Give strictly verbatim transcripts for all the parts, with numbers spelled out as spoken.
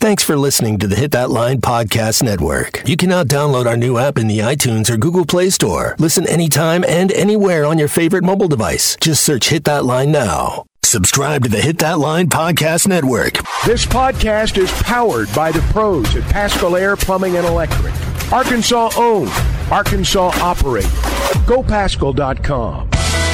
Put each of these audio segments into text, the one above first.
Thanks for listening to the Hit That Line Podcast Network. You can now download our new app in the iTunes or Google Play Store. Listen anytime and anywhere on your favorite mobile device. Just search Hit That Line now. Subscribe to the Hit That Line Podcast Network. This podcast is powered by the pros at Paschal Air Plumbing and Electric. Arkansas owned, Arkansas operated. Go Paschal dot com.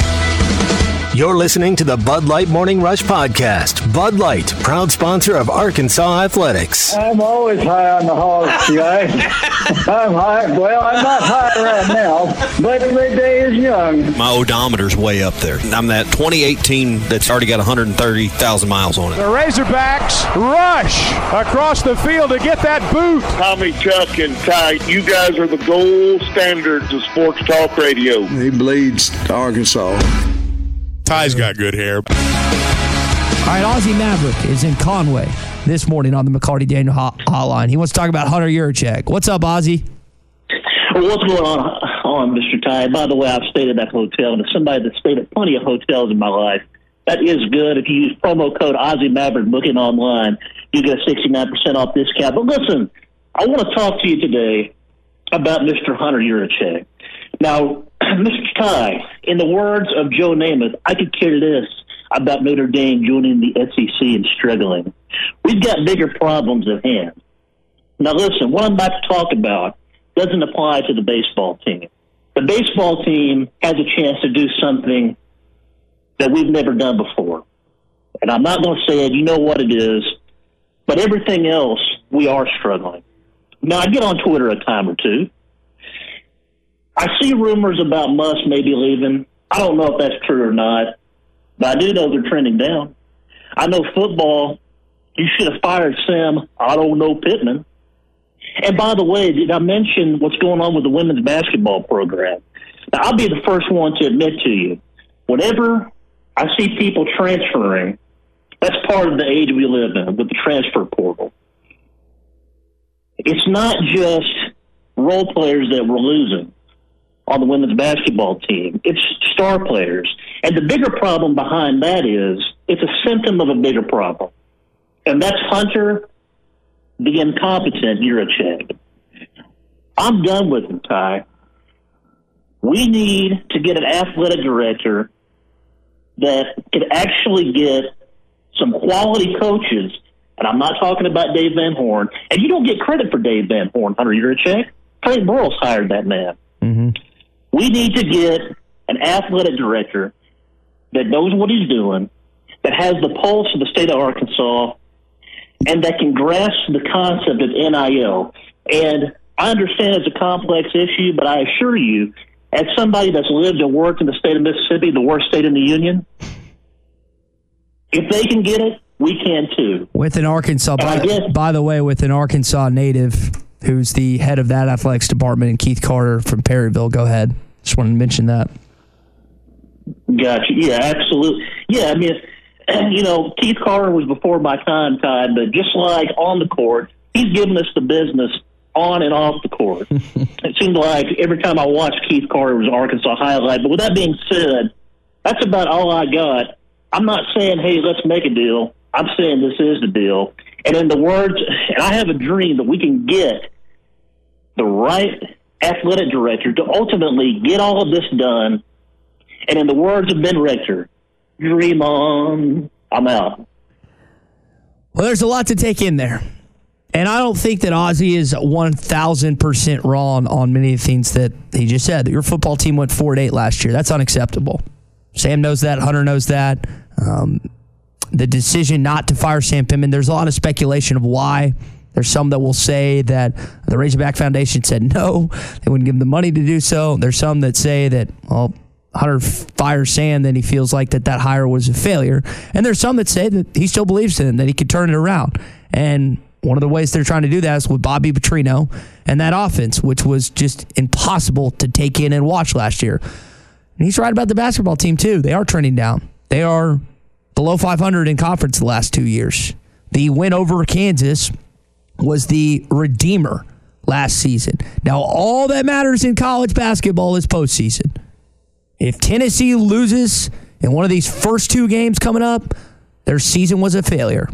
You're listening to the Bud Light Morning Rush Podcast. Bud Light, proud sponsor of Arkansas Athletics. I'm always high on the hog, guys. I'm high. Well, I'm not high right now, but the day is young. My odometer's way up there. I'm that twenty eighteen that's already got one hundred thirty thousand miles on it. The Razorbacks rush across the field to get that boot. Tommy, Chuck, and Ty, you guys are the gold standards of sports talk radio. He bleeds Arkansas. Ty's got good hair. All right, Ozzie Maverick is in Conway this morning on the McCarty Daniel hotline. He wants to talk about Hunter Yurachek. What's up, Ozzie? Well, what's going on, on Mister Ty? By the way, I've stayed at that hotel, and as somebody that's stayed at plenty of hotels in my life, that is good. If you use promo code Ozzie Maverick booking online, you get a sixty-nine percent off discount. But listen, I want to talk to you today about Mister Hunter Yurachek. Now, Mister Ty, in the words of Joe Namath, I could care less about Notre Dame joining the S E C and struggling. We've got bigger problems at hand. Now, listen, what I'm about to talk about doesn't apply to the baseball team. The baseball team has a chance to do something that we've never done before. And I'm not going to say it. You know what it is. But everything else, we are struggling. Now, I get on Twitter a time or two. I see rumors about Musk maybe leaving. I don't know if that's true or not, but I do know they're trending down. I know football, you should have fired Sam I don't know Pittman. And by the way, did I mention what's going on with the women's basketball program? Now, I'll be the first one to admit to you, whenever I see people transferring, that's part of the age we live in with the transfer portal. It's not just role players that we're losing on the women's basketball team. It's star players. And the bigger problem behind that is it's a symptom of a bigger problem. And that's Hunter, the incompetent Yurachek. I'm done with him, Ty. We need to get an athletic director that could actually get some quality coaches. And I'm not talking about Dave Van Horn. And you don't get credit for Dave Van Horn, Hunter Yurachek. Clayton Burrows hired that man. Mm-hmm. We need to get an athletic director that knows what he's doing, that has the pulse of the state of Arkansas, and that can grasp the concept of N I L. And I understand it's a complex issue, but I assure you, as somebody that's lived and worked in the state of Mississippi, the worst state in the union, if they can get it, we can too. With an Arkansas, by, guess, by the way, with an Arkansas native who's the head of that athletics department, and Keith Carter from Perryville. Go ahead. Just wanted to mention that. Gotcha. Yeah, absolutely. Yeah, I mean, you know, Keith Carter was before my time, Todd, but just like on the court, he's given us the business on and off the court. It seemed like every time I watched Keith Carter was an Arkansas highlight. But with that being said, that's about all I got. I'm not saying, hey, let's make a deal. I'm saying this is the deal. And in the words, and I have a dream that we can get the right athletic director to ultimately get all of this done. And in the words of Ben Rector, dream on. I'm out. Well, there's a lot to take in there. And I don't think that Ozzie is one thousand percent wrong on many of the things that he just said. That your football team went four and eight last year. That's unacceptable. Sam knows that. Hunter knows that. Um, the decision not to fire Sam Pittman, there's a lot of speculation of why. There's some that will say that the Razorback Foundation said no, they wouldn't give him the money to do so. There's some that say that, well, Hunter fires Sam, then he feels like that that hire was a failure. And there's some that say that he still believes in him, that he could turn it around. And one of the ways they're trying to do that is with Bobby Petrino and that offense, which was just impossible to take in and watch last year. And he's right about the basketball team, too. They are trending down. They are below five hundred in conference the last two years. The win over Kansas was the redeemer last season. Now, all that matters in college basketball is postseason. If Tennessee loses in one of these first two games coming up, their season was a failure.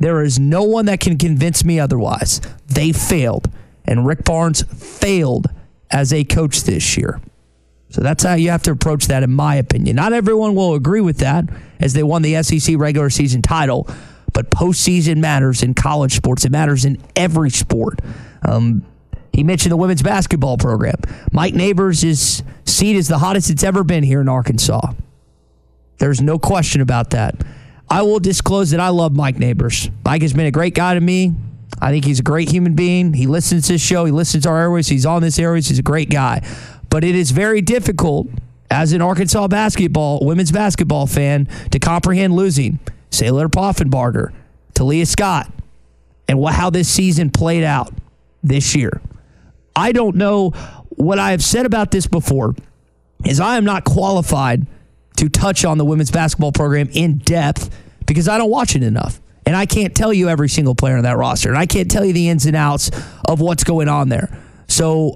There is no one that can convince me otherwise. They failed, and Rick Barnes failed as a coach this year. So that's how you have to approach that, in my opinion. Not everyone will agree with that, as they won the S E C regular season title, but postseason matters in college sports. It matters in every sport. Um, he mentioned the women's basketball program. Mike Neighbors' seat is the hottest it's ever been here in Arkansas. There's no question about that. I will disclose that I love Mike Neighbors. Mike has been a great guy to me. I think he's a great human being. He listens to this show. He listens to our airways. He's on this airways. He's a great guy. But it is very difficult as an Arkansas basketball, women's basketball fan, to comprehend losing Sailor Poffenbarger, Talia Scott, and what, how this season played out this year. I don't know. What I have said about this before is I am not qualified to touch on the women's basketball program in depth because I don't watch it enough. And I can't tell you every single player on that roster. And I can't tell you the ins and outs of what's going on there. So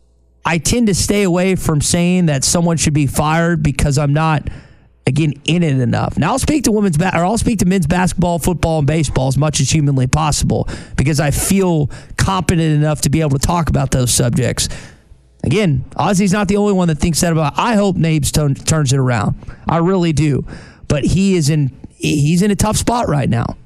I tend to stay away from saying that someone should be fired because I'm not, again, in it enough. Now I'll speak to women's ba- or I'll speak to men's basketball, football, and baseball as much as humanly possible because I feel competent enough to be able to talk about those subjects. Again, Ozzy's not the only one that thinks that about. I hope Nabes t- turns it around. I really do. But he is in he's in a tough spot right now.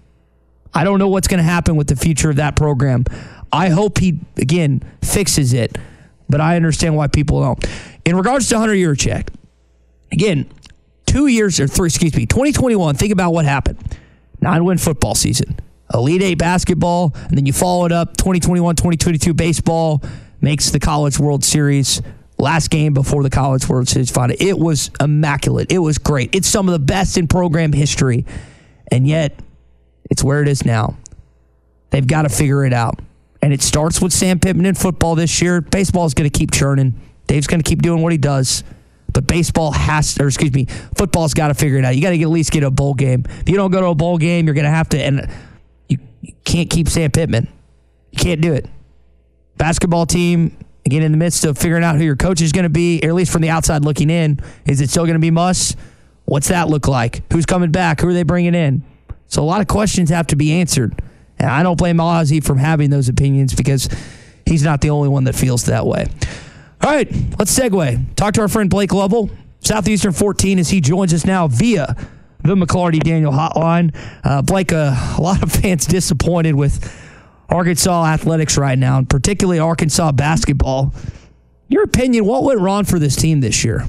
I don't know what's going to happen with the future of that program. I hope he, again, fixes it. But I understand why people don't. In regards to Hunter Yurachek, again, two years or three, excuse me, twenty twenty-one, think about what happened. Nine-win football season. Elite Eight basketball, and then you follow it up, twenty twenty-one twenty twenty-two baseball, makes the College World Series, last game before the College World Series final. It was immaculate. It was great. It's some of the best in program history, and yet it's where it is now. They've got to figure it out. And it starts with Sam Pittman in football this year. Baseball is going to keep churning. Dave's going to keep doing what he does. But baseball has to, or excuse me, football's got to figure it out. You got to at least get a bowl game. If you don't go to a bowl game, you're going to have to, and you, you can't keep Sam Pittman. You can't do it. Basketball team, again, in the midst of figuring out who your coach is going to be, or at least from the outside looking in, is it still going to be Muss? What's that look like? Who's coming back? Who are they bringing in? So a lot of questions have to be answered. And I don't blame Ozzy from having those opinions because he's not the only one that feels that way. All right, let's segue. Talk to our friend Blake Lovell, Southeastern fourteen, as he joins us now via the McLarty Daniel hotline. Uh, Blake, uh, a lot of fans disappointed with Arkansas athletics right now, and particularly Arkansas basketball. Your opinion, what went wrong for this team this year?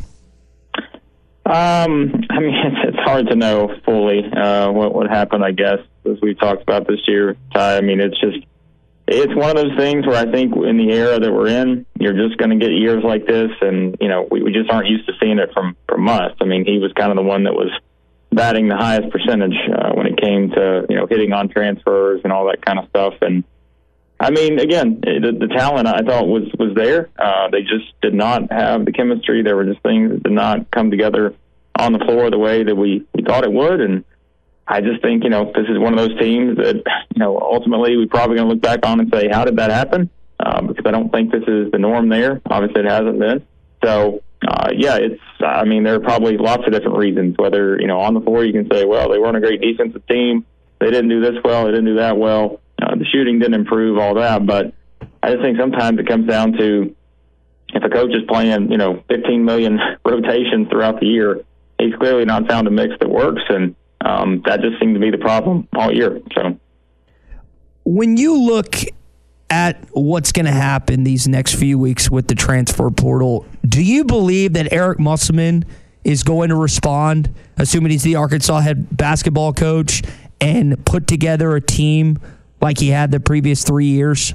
Um, I mean, it's, it's hard to know fully uh, what what happened, I guess, as we talked about this year, Ty. I mean, it's just, it's one of those things where I think in the era that we're in, you're just going to get years like this, and, you know, we, we just aren't used to seeing it from, from Muss. I mean, he was kind of the one that was batting the highest percentage uh, when it came to, you know, hitting on transfers and all that kind of stuff. And, I mean, again, the, the talent I thought was, was there. Uh, they just did not have the chemistry. There were just things that did not come together on the floor the way that we, we thought it would. And I just think, you know, this is one of those teams that, you know, ultimately we're probably going to look back on and say, how did that happen? Uh, because I don't think this is the norm there. Obviously, it hasn't been. So, uh, yeah, it's, I mean, there are probably lots of different reasons, whether, you know, on the floor you can say, well, they weren't a great defensive team. They didn't do this well. They didn't do that well. Uh, the shooting didn't improve, all that. But I just think sometimes it comes down to if a coach is playing, you know, fifteen million rotations throughout the year, he's clearly not found a mix that works. And um, that just seemed to be the problem all year. So when you look at what's going to happen these next few weeks with the transfer portal, do you believe that Eric Musselman is going to respond, assuming he's the Arkansas head basketball coach, and put together a team like he had the previous three years?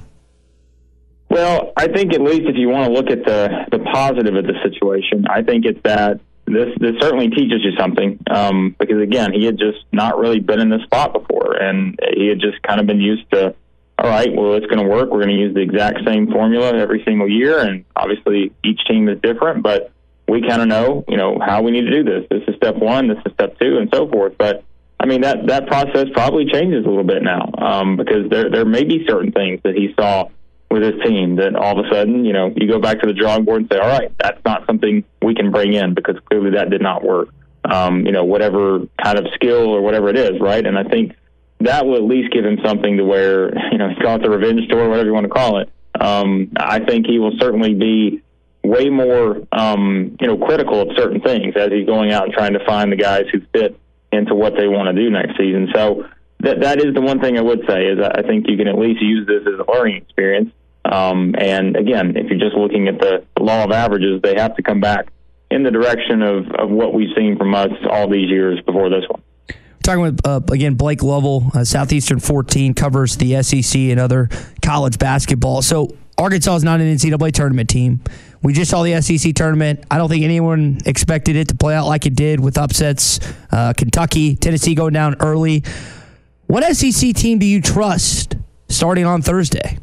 Well, I think at least if you want to look at the, the positive of the situation, I think it's that this this certainly teaches you something um, because, again, he had just not really been in this spot before, and he had just kind of been used to, all right, well, it's going to work. We're going to use the exact same formula every single year, and obviously each team is different, but we kind of know, you know, how we need to do this. This is step one, this is step two, and so forth. But I mean, that, that process probably changes a little bit now um, because there there may be certain things that he saw with his team that all of a sudden, you know, you go back to the drawing board and say, all right, that's not something we can bring in because clearly that did not work, um, you know, whatever kind of skill or whatever it is, right? And I think that will at least give him something to where, you know, call it the revenge tour, whatever you want to call it. Um, I think he will certainly be way more, um, you know, critical of certain things as he's going out and trying to find the guys who fit into what they want to do next season. So that that is the one thing I would say is I think you can at least use this as a learning experience. Um, and again, if you're just looking at the, the law of averages, they have to come back in the direction of, of what we've seen from us all these years before this one. Talking with, uh, again, Blake Lovell, uh, Southeastern fourteen, covers the S E C and other college basketball. So Arkansas is not an N C double A tournament team. We just saw the S E C tournament. I don't think anyone expected it to play out like it did with upsets. Uh, Kentucky, Tennessee going down early. What S E C team do you trust starting on Thursday?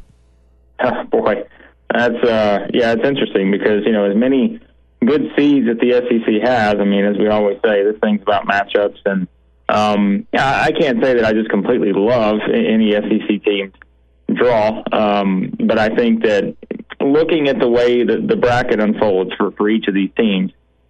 Oh, boy, that's uh, yeah, it's interesting because, you know, as many good seeds that the S E C has, I mean, as we always say, this thing's about matchups. And um, I can't say that I just completely love any S E C team draw, um, but I think that looking at the way that the bracket unfolds for, for each of these teams,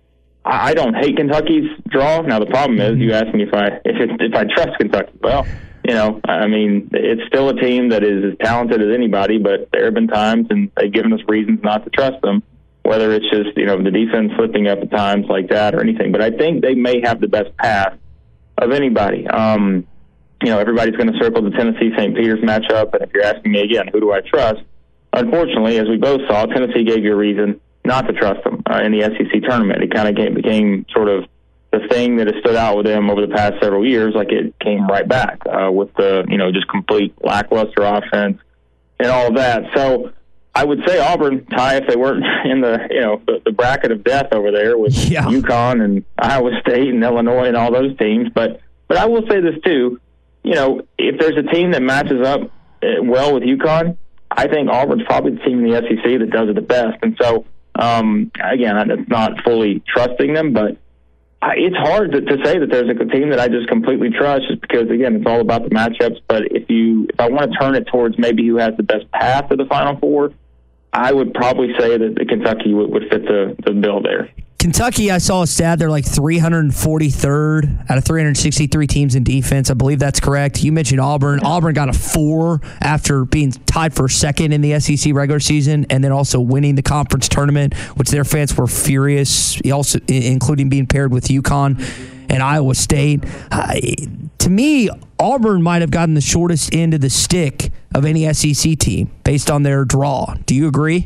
I, I don't hate Kentucky's draw. Now, the problem is, you asked me if I if, it, if I trust Kentucky. Well, you know, I mean, it's still a team that is as talented as anybody, but there have been times, and they've given us reasons not to trust them, whether it's just, you know, the defense slipping up at times like that or anything. But I think they may have the best path of anybody. Um, you know, everybody's going to circle the Tennessee-Saint Peter's matchup, and if you're asking me again, who do I trust? Unfortunately, as we both saw, Tennessee gave you a reason not to trust them uh, in the S E C tournament. It kind of became sort of the thing that has stood out with them over the past several years, like it came right back uh, with the, you know, just complete lackluster offense and all of that. So I would say Auburn, Ty, if they weren't in the, you know, the, the bracket of death over there with yeah. UConn and Iowa State and Illinois and all those teams. But, but I will say this too, you know, if there's a team that matches up well with UConn, I think Auburn's probably the team in the S E C that does it the best. And so, um, again, it's not fully trusting them, but I, it's hard to, to say that there's a team that I just completely trust just because, again, it's all about the matchups. But if you, if I want to turn it towards maybe who has the best path to the Final Four, I would probably say that the Kentucky would, would fit the, the bill there. Kentucky, I saw a stat, they're like three hundred forty-third out of three hundred sixty-three teams in defense. I believe that's correct. You mentioned Auburn. Auburn got a four after being tied for second in the S E C regular season and then also winning the conference tournament, which their fans were furious, also including being paired with UConn and Iowa State. Uh, to me, Auburn might have gotten the shortest end of the stick of any S E C team based on their draw. Do you agree?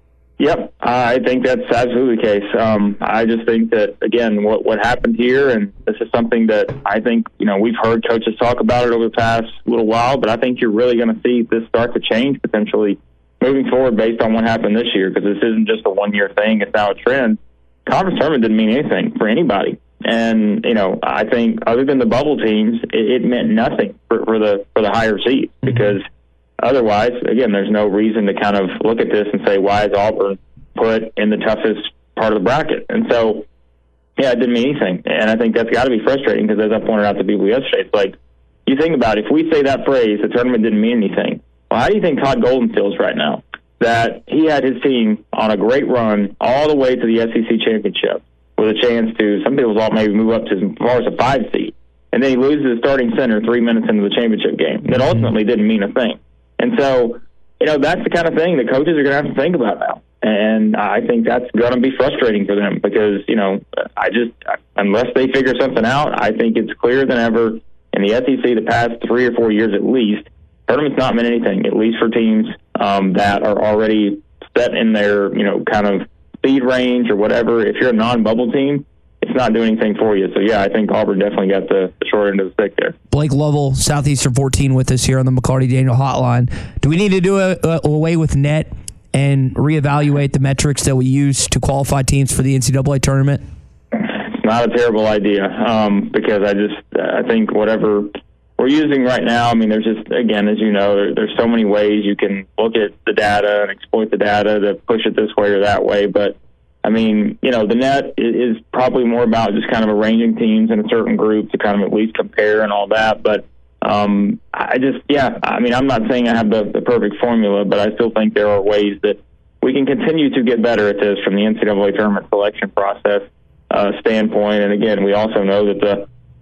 Yep, I think that's absolutely the case. Um, I just think that, again, what what happened here, and this is something that I think, you know, we've heard coaches talk about it over the past little while, but I think you're really going to see this start to change potentially moving forward based on what happened this year, because this isn't just a one-year thing. It's now a trend. Conference tournament didn't mean anything for anybody. And, you know, I think other than the bubble teams, it, it meant nothing for, for the for the higher seeds, because otherwise, again, there's no reason to kind of look at this and say, why is Auburn put in the toughest part of the bracket? And so, yeah, it didn't mean anything. And I think that's got to be frustrating because, as I pointed out to people yesterday, it's like, you think about it, if we say that phrase, the tournament didn't mean anything, well, how do you think Todd Golden feels right now? That he had his team on a great run all the way to the S E C championship with a chance to, some people thought maybe move up to as far as a five seed. And then he loses his starting center three minutes into the championship game. That ultimately didn't mean a thing. And so, you know, that's the kind of thing that coaches are going to have to think about now. And I think that's going to be frustrating for them because, you know, I just, unless they figure something out, I think it's clearer than ever in the S E C the past three or four years at least, tournament's not meant anything, at least for teams um, that are already set in their, you know, kind of speed range or whatever. If you're a non-bubble team, it's not doing anything for you. So, yeah, I think Auburn definitely got the, the short end of the stick there. Blake Lovell, Southeastern fourteen with us here on the McCarty Daniel Hotline. Do we need to do a, a, away with net and reevaluate the metrics that we use to qualify teams for the N C double A tournament? It's not a terrible idea um, because I just I think whatever we're using right now, I mean, there's just, again, as you know, there, there's so many ways you can look at the data and exploit the data to push it this way or that way. But, I mean, you know, the net is probably more about just kind of arranging teams in a certain group to kind of at least compare and all that. But um, I just, yeah, I mean, I'm not saying I have the, the perfect formula, but I still think there are ways that we can continue to get better at this from the N C double A tournament selection process uh, standpoint. And, again, we also know that the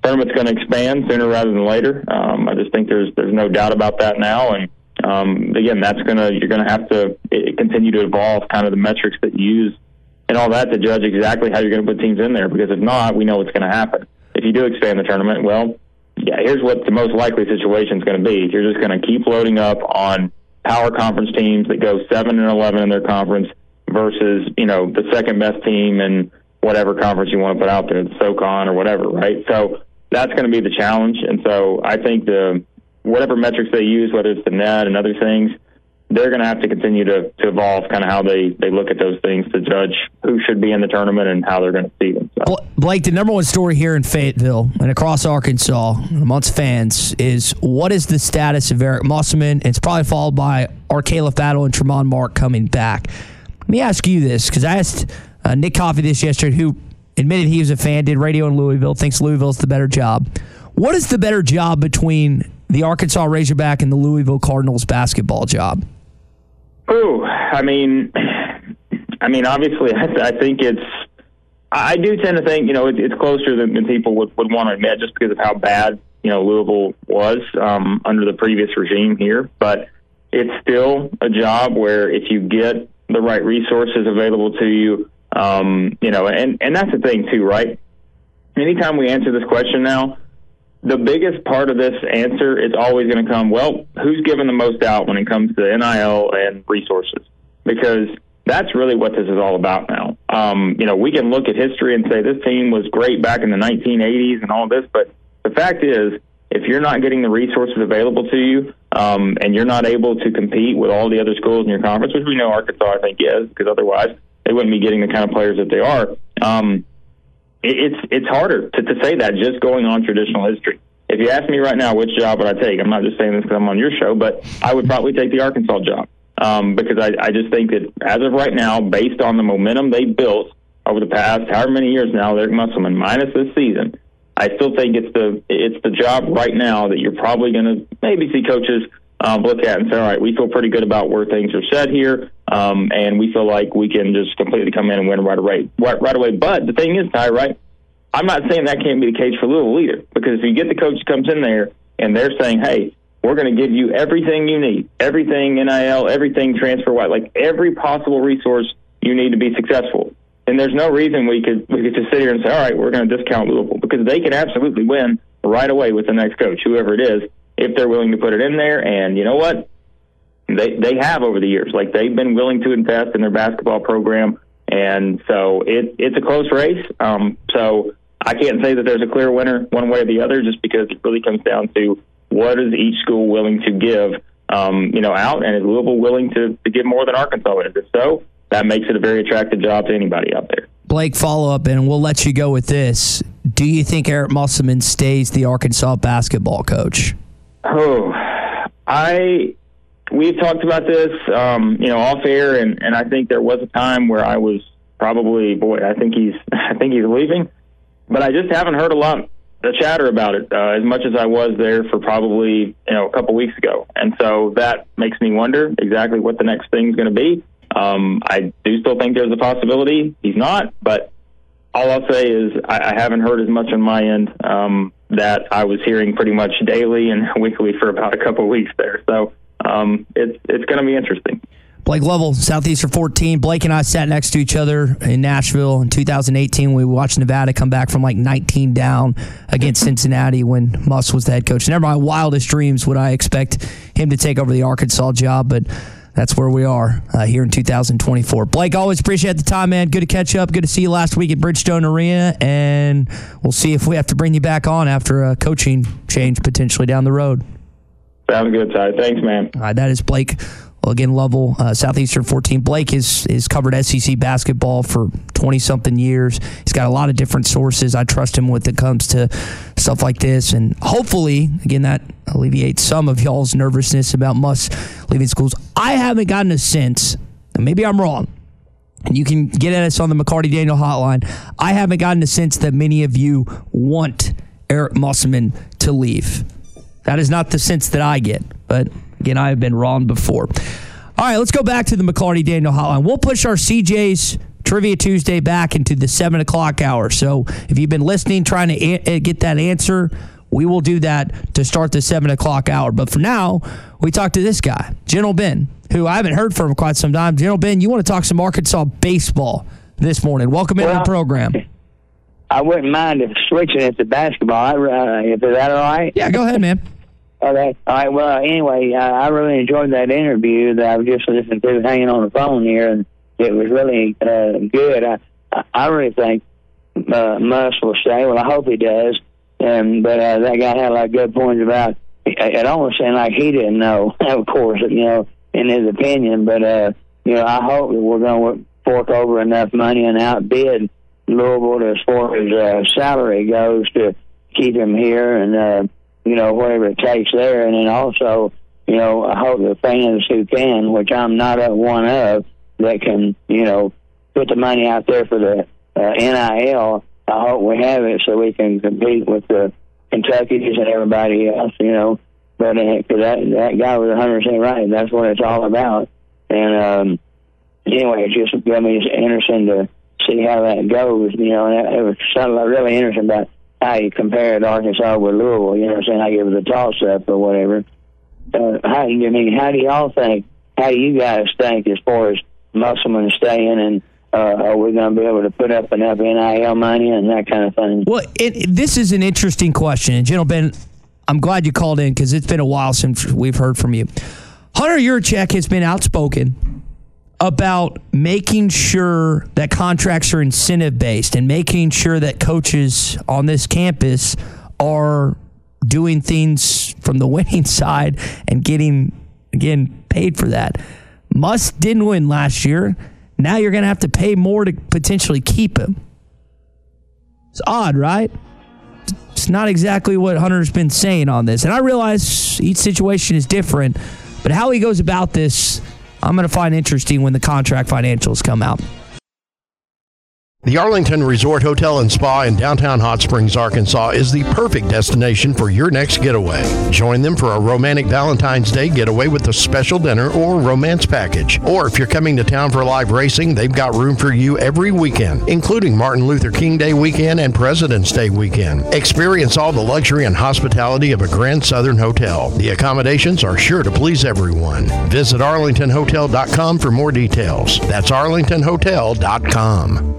tournament's going to expand sooner rather than later. Um, I just think there's there's no doubt about that now. And um, again, that's gonna you're going to have to continue to evolve kind of the metrics that you use and all that to judge exactly how you're going to put teams in there. Because if not, we know what's going to happen. If you do expand the tournament, well, yeah, here's what the most likely situation is going to be. You're just going to keep loading up on power conference teams that go seven and eleven in their conference versus, you know, the second best team in whatever conference you want to put out there, the SoCon or whatever, right? So that's going to be the challenge. And so I think the whatever metrics they use, whether it's the net and other things, they're going to have to continue to, to evolve kind of how they, they look at those things to judge who should be in the tournament and how they're going to see them. So. Blake, the number one story here in Fayetteville and across Arkansas amongst fans is what is the status of Eric Musselman? It's probably followed by our Caleb Battle and Tremont Mark coming back. Let me ask you this, because I asked uh, Nick Coffey this yesterday, who admitted he was a fan, did radio in Louisville, thinks Louisville's the better job. What is the better job between the Arkansas Razorback and the Louisville Cardinals basketball job? Oh, I mean, I mean, obviously, I, th- I think it's. I do tend to think, you know, it, it's closer than, than people would, would want to admit, just because of how bad, you know, Louisville was um, under the previous regime here. But it's still a job where if you get the right resources available to you, um, you know, and and that's the thing too, right? Anytime we answer this question now, the biggest part of this answer is always going to come, well, who's given the most out when it comes to N I L and resources? Because that's really what this is all about now. Um, you know, we can look at history and say this team was great back in the nineteen eighties and all this, but the fact is, if you're not getting the resources available to you um, and you're not able to compete with all the other schools in your conference, which we know Arkansas, I think, is, because otherwise they wouldn't be getting the kind of players that they are, um, It's it's harder to, to say that just going on traditional history. If you ask me right now which job would I take, I'm not just saying this because I'm on your show, but I would probably take the Arkansas job um, because I, I just think that as of right now, based on the momentum they built over the past however many years now, Eric Musselman, minus this season, I still think it's the it's the job right now that you're probably going to maybe see coaches um, look at and say, all right, we feel pretty good about where things are set here, um, and we feel like we can just completely come in and win right away. Right, right away. But the thing is, Ty, right, I'm not saying that can't be the case for Louisville either, because if you get the coach that comes in there and they're saying, hey, we're going to give you everything you need, everything N I L, everything transfer-wise, like every possible resource you need to be successful, then there's no reason we could we could just sit here and say, all right, we're going to discount Louisville, because they can absolutely win right away with the next coach, whoever it is, if they're willing to put it in there. And you know what? They they have over the years. Like, they've been willing to invest in their basketball program, and so it it's a close race. Um, so I can't say that there's a clear winner one way or the other, just because it really comes down to what is each school willing to give, um, you know, out, and is Louisville willing to, to give more than Arkansas is? If so, that makes it a very attractive job to anybody out there. Blake, follow up, and we'll let you go with this. Do you think Eric Musselman stays the Arkansas basketball coach? Oh, I we've talked about this, um, you know, off air, and, and I think there was a time where I was probably, boy, I think he's, I think he's leaving, but I just haven't heard a lot of chatter about it uh, as much as I was there for probably, you know, a couple weeks ago, and so that makes me wonder exactly what the next thing's going to be. Um, I do still think there's a possibility he's not, but all I'll say is I, I haven't heard as much on my end um, that I was hearing pretty much daily and weekly for about a couple of weeks there. So um, it's it's going to be interesting. Blake Lovell, Southeastern fourteen. Blake and I sat next to each other in Nashville in two thousand eighteen. We watched Nevada come back from like nineteen down against Cincinnati when Muss was the head coach. Never my wildest dreams would I expect him to take over the Arkansas job, but that's where we are uh, here in two thousand twenty-four. Blake, always appreciate the time, man. Good to catch up. Good to see you last week at Bridgestone Arena, and we'll see if we have to bring you back on after a coaching change potentially down the road. Sounds good, Ty. Thanks, man. All right, that is Blake. Well, again, Lovell, uh, Southeastern fourteen. Blake is is covered S E C basketball for twenty-something years. He's got a lot of different sources I trust him with when it comes to stuff like this. And hopefully, again, that alleviates some of y'all's nervousness about Muss leaving schools. I haven't gotten a sense, and maybe I'm wrong, and you can get at us on the McCarty Daniel hotline. I haven't gotten a sense that many of you want Eric Musselman to leave. That is not the sense that I get, but again, I have been wrong before. All right, let's go back to the McCarty Daniel hotline. We'll push our C J's Trivia Tuesday back into the seven o'clock hour. So if you've been listening, trying to a- get that answer, we will do that to start the seven o'clock hour. But for now, we talk to this guy, Gentle Ben, who I haven't heard from quite some time. Gentle Ben, you want to talk some Arkansas baseball this morning. Welcome well, into the program. I wouldn't mind if switching it to basketball. Uh, is that all right? Yeah, go ahead, man. Okay. All right. Well, anyway, uh, I really enjoyed that interview that I was just listening to hanging on the phone here, and it was really uh, good. I I really think uh, Muss will stay. Well, I hope he does. Um, but uh, that guy had a lot of good points about it. It almost seemed like he didn't know, of course, you know, in his opinion. But, uh, you know, I hope that we're going to fork over enough money and outbid Louisville as far as uh, salary goes to keep him here and, uh, you know, whatever it takes there. And then also, you know, I hope the fans who can, which I'm not a one of, that can, you know, put the money out there for the uh, N I L. I hope we have it so we can compete with the Kentuckys and everybody else, you know. But uh, cause that, that guy was one hundred percent right. That's what it's all about. And um, anyway, it's just I mean, it's interesting to see how that goes, you know. And it was something really interesting about how you compared Arkansas with Louisville, you know what I'm saying? Like it was a toss-up or whatever. Uh, how, I mean, how do y'all think, how do you guys think as far as Musselman staying and Uh, are we going to be able to put up enough N I L money and that kind of thing? Well, it, this is an interesting question. And, gentlemen, I'm glad you called in because it's been a while since we've heard from you. Hunter Yurachek has been outspoken about making sure that contracts are incentive-based and making sure that coaches on this campus are doing things from the winning side and getting, again, paid for that. Muss didn't win last year. Now you're going to have to pay more to potentially keep him. It's odd, right? It's not exactly what Hunter's been saying on this. And I realize each situation is different, but how he goes about this, I'm going to find interesting when the contract financials come out. The Arlington Resort Hotel and Spa in downtown Hot Springs, Arkansas is the perfect destination for your next getaway. Join them for a romantic Valentine's Day getaway with a special dinner or romance package. Or if you're coming to town for live racing, they've got room for you every weekend, including Martin Luther King Day weekend and President's Day weekend. Experience all the luxury and hospitality of a Grand Southern hotel. The accommodations are sure to please everyone. Visit arlington hotel dot com for more details. That's arlington hotel dot com.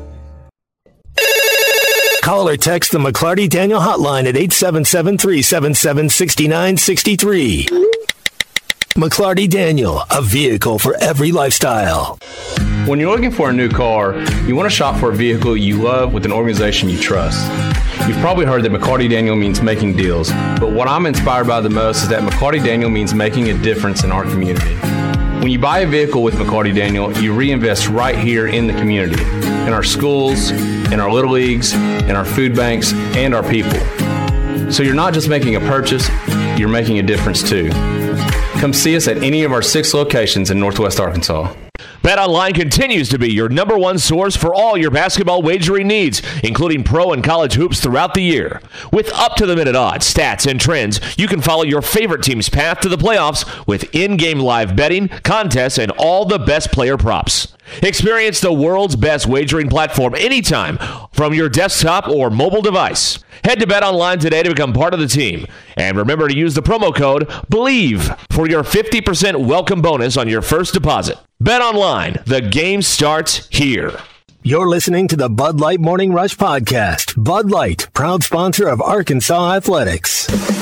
Call or text the McClarty Daniel hotline at eight seven seven, three seven seven, six nine six three. McClarty Daniel, a vehicle for every lifestyle. When you're looking for a new car, you want to shop for a vehicle you love with an organization you trust. You've probably heard that McClarty Daniel means making deals, but what I'm inspired by the most is that McClarty Daniel means making a difference in our community. When you buy a vehicle with McClarty Daniel, you reinvest right here in the community, in our schools, in our little leagues, in our food banks, and our people. So you're not just making a purchase, you're making a difference too. Come see us at any of our six locations in Northwest Arkansas. BetOnline continues to be your number one source for all your basketball wagering needs, including pro and college hoops throughout the year. With up-to-the-minute odds, stats, and trends, you can follow your favorite team's path to the playoffs with in-game live betting, contests, and all the best player props. Experience the world's best wagering platform anytime from your desktop or mobile device. Head to BetOnline today to become part of the team. And remember to use the promo code BELIEVE for your fifty percent welcome bonus on your first deposit. BetOnline, the game starts here. You're listening to the Bud Light Morning Rush Podcast. Bud Light, proud sponsor of Arkansas Athletics.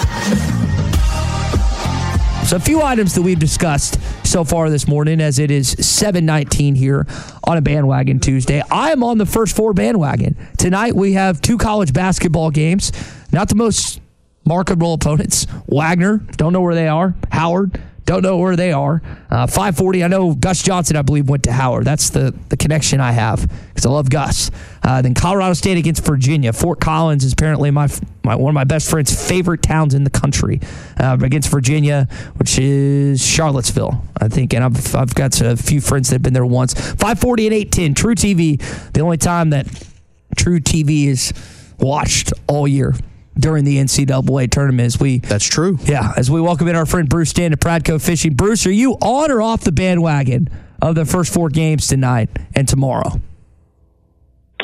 So a few items that we've discussed so far this morning, as it is seven nineteen here on a Bandwagon Tuesday. I am on the first four bandwagon. Tonight we have two college basketball games. Not the most marketable opponents. Wagner, don't know where they are. Howard, don't know where they are. Uh, five forty, I know Gus Johnson, I believe, went to Howard. That's the, the connection I have because I love Gus. Uh, then Colorado State against Virginia. Fort Collins is apparently my, my one of my best friend's favorite towns in the country uh, against Virginia, which is Charlottesville, I think. And I've I've got a few friends that have been there once. five forty and eight ten, True T V, the only time that True T V is watched all year during the N C double A tournament. As we, That's true. Yeah, as we welcome in our friend Bruce Stan to Pradco Fishing. Bruce, are you on or off the bandwagon of the first four games tonight and tomorrow?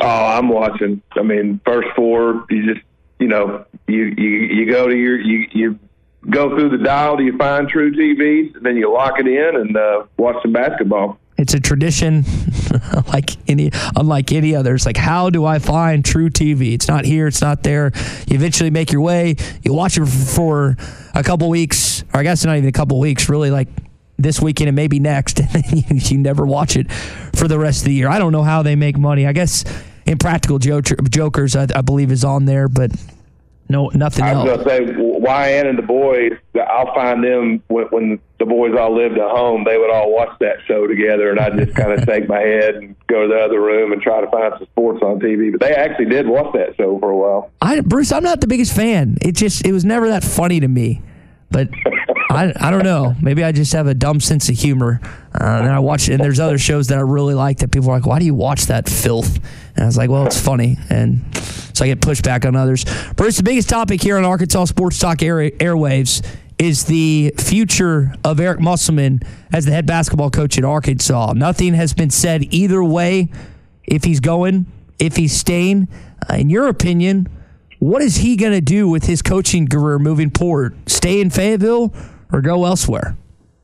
Oh, I'm watching. I mean, first four, you just, you know, you, you, you go to your, you, you go through the dial till you find True T V, and then you lock it in and uh, watch some basketball. It's a tradition like any, unlike any other. It's like, how do I find True T V? It's not here. It's not there. You eventually make your way. You watch it for a couple weeks, or I guess not even a couple weeks, really like this weekend and maybe next, and then you, you never watch it for the rest of the year. I don't know how they make money. I guess Impractical Jokers, I, I believe, is on there, but no, nothing I was else. going to say, Wyann and the boys, I'll find them when, when the boys all lived at home. They would all watch that show together, and I'd just kind of shake my head and go to the other room and try to find some sports on T V. But they actually did watch that show for a while. I, Bruce, I'm not the biggest fan. It just it was never that funny to me. But I, I don't know. Maybe I just have a dumb sense of humor. Uh, and I watch it, and there's other shows that I really like that people are like, why do you watch that filth? And I was like, well, it's funny. And so I get pushed back on others. Bruce, the biggest topic here on Arkansas Sports Talk Air, Airwaves is the future of Eric Musselman as the head basketball coach at Arkansas. Nothing has been said either way, if he's going, if he's staying. Uh, in your opinion, what is he going to do with his coaching career moving forward? Stay in Fayetteville or go elsewhere?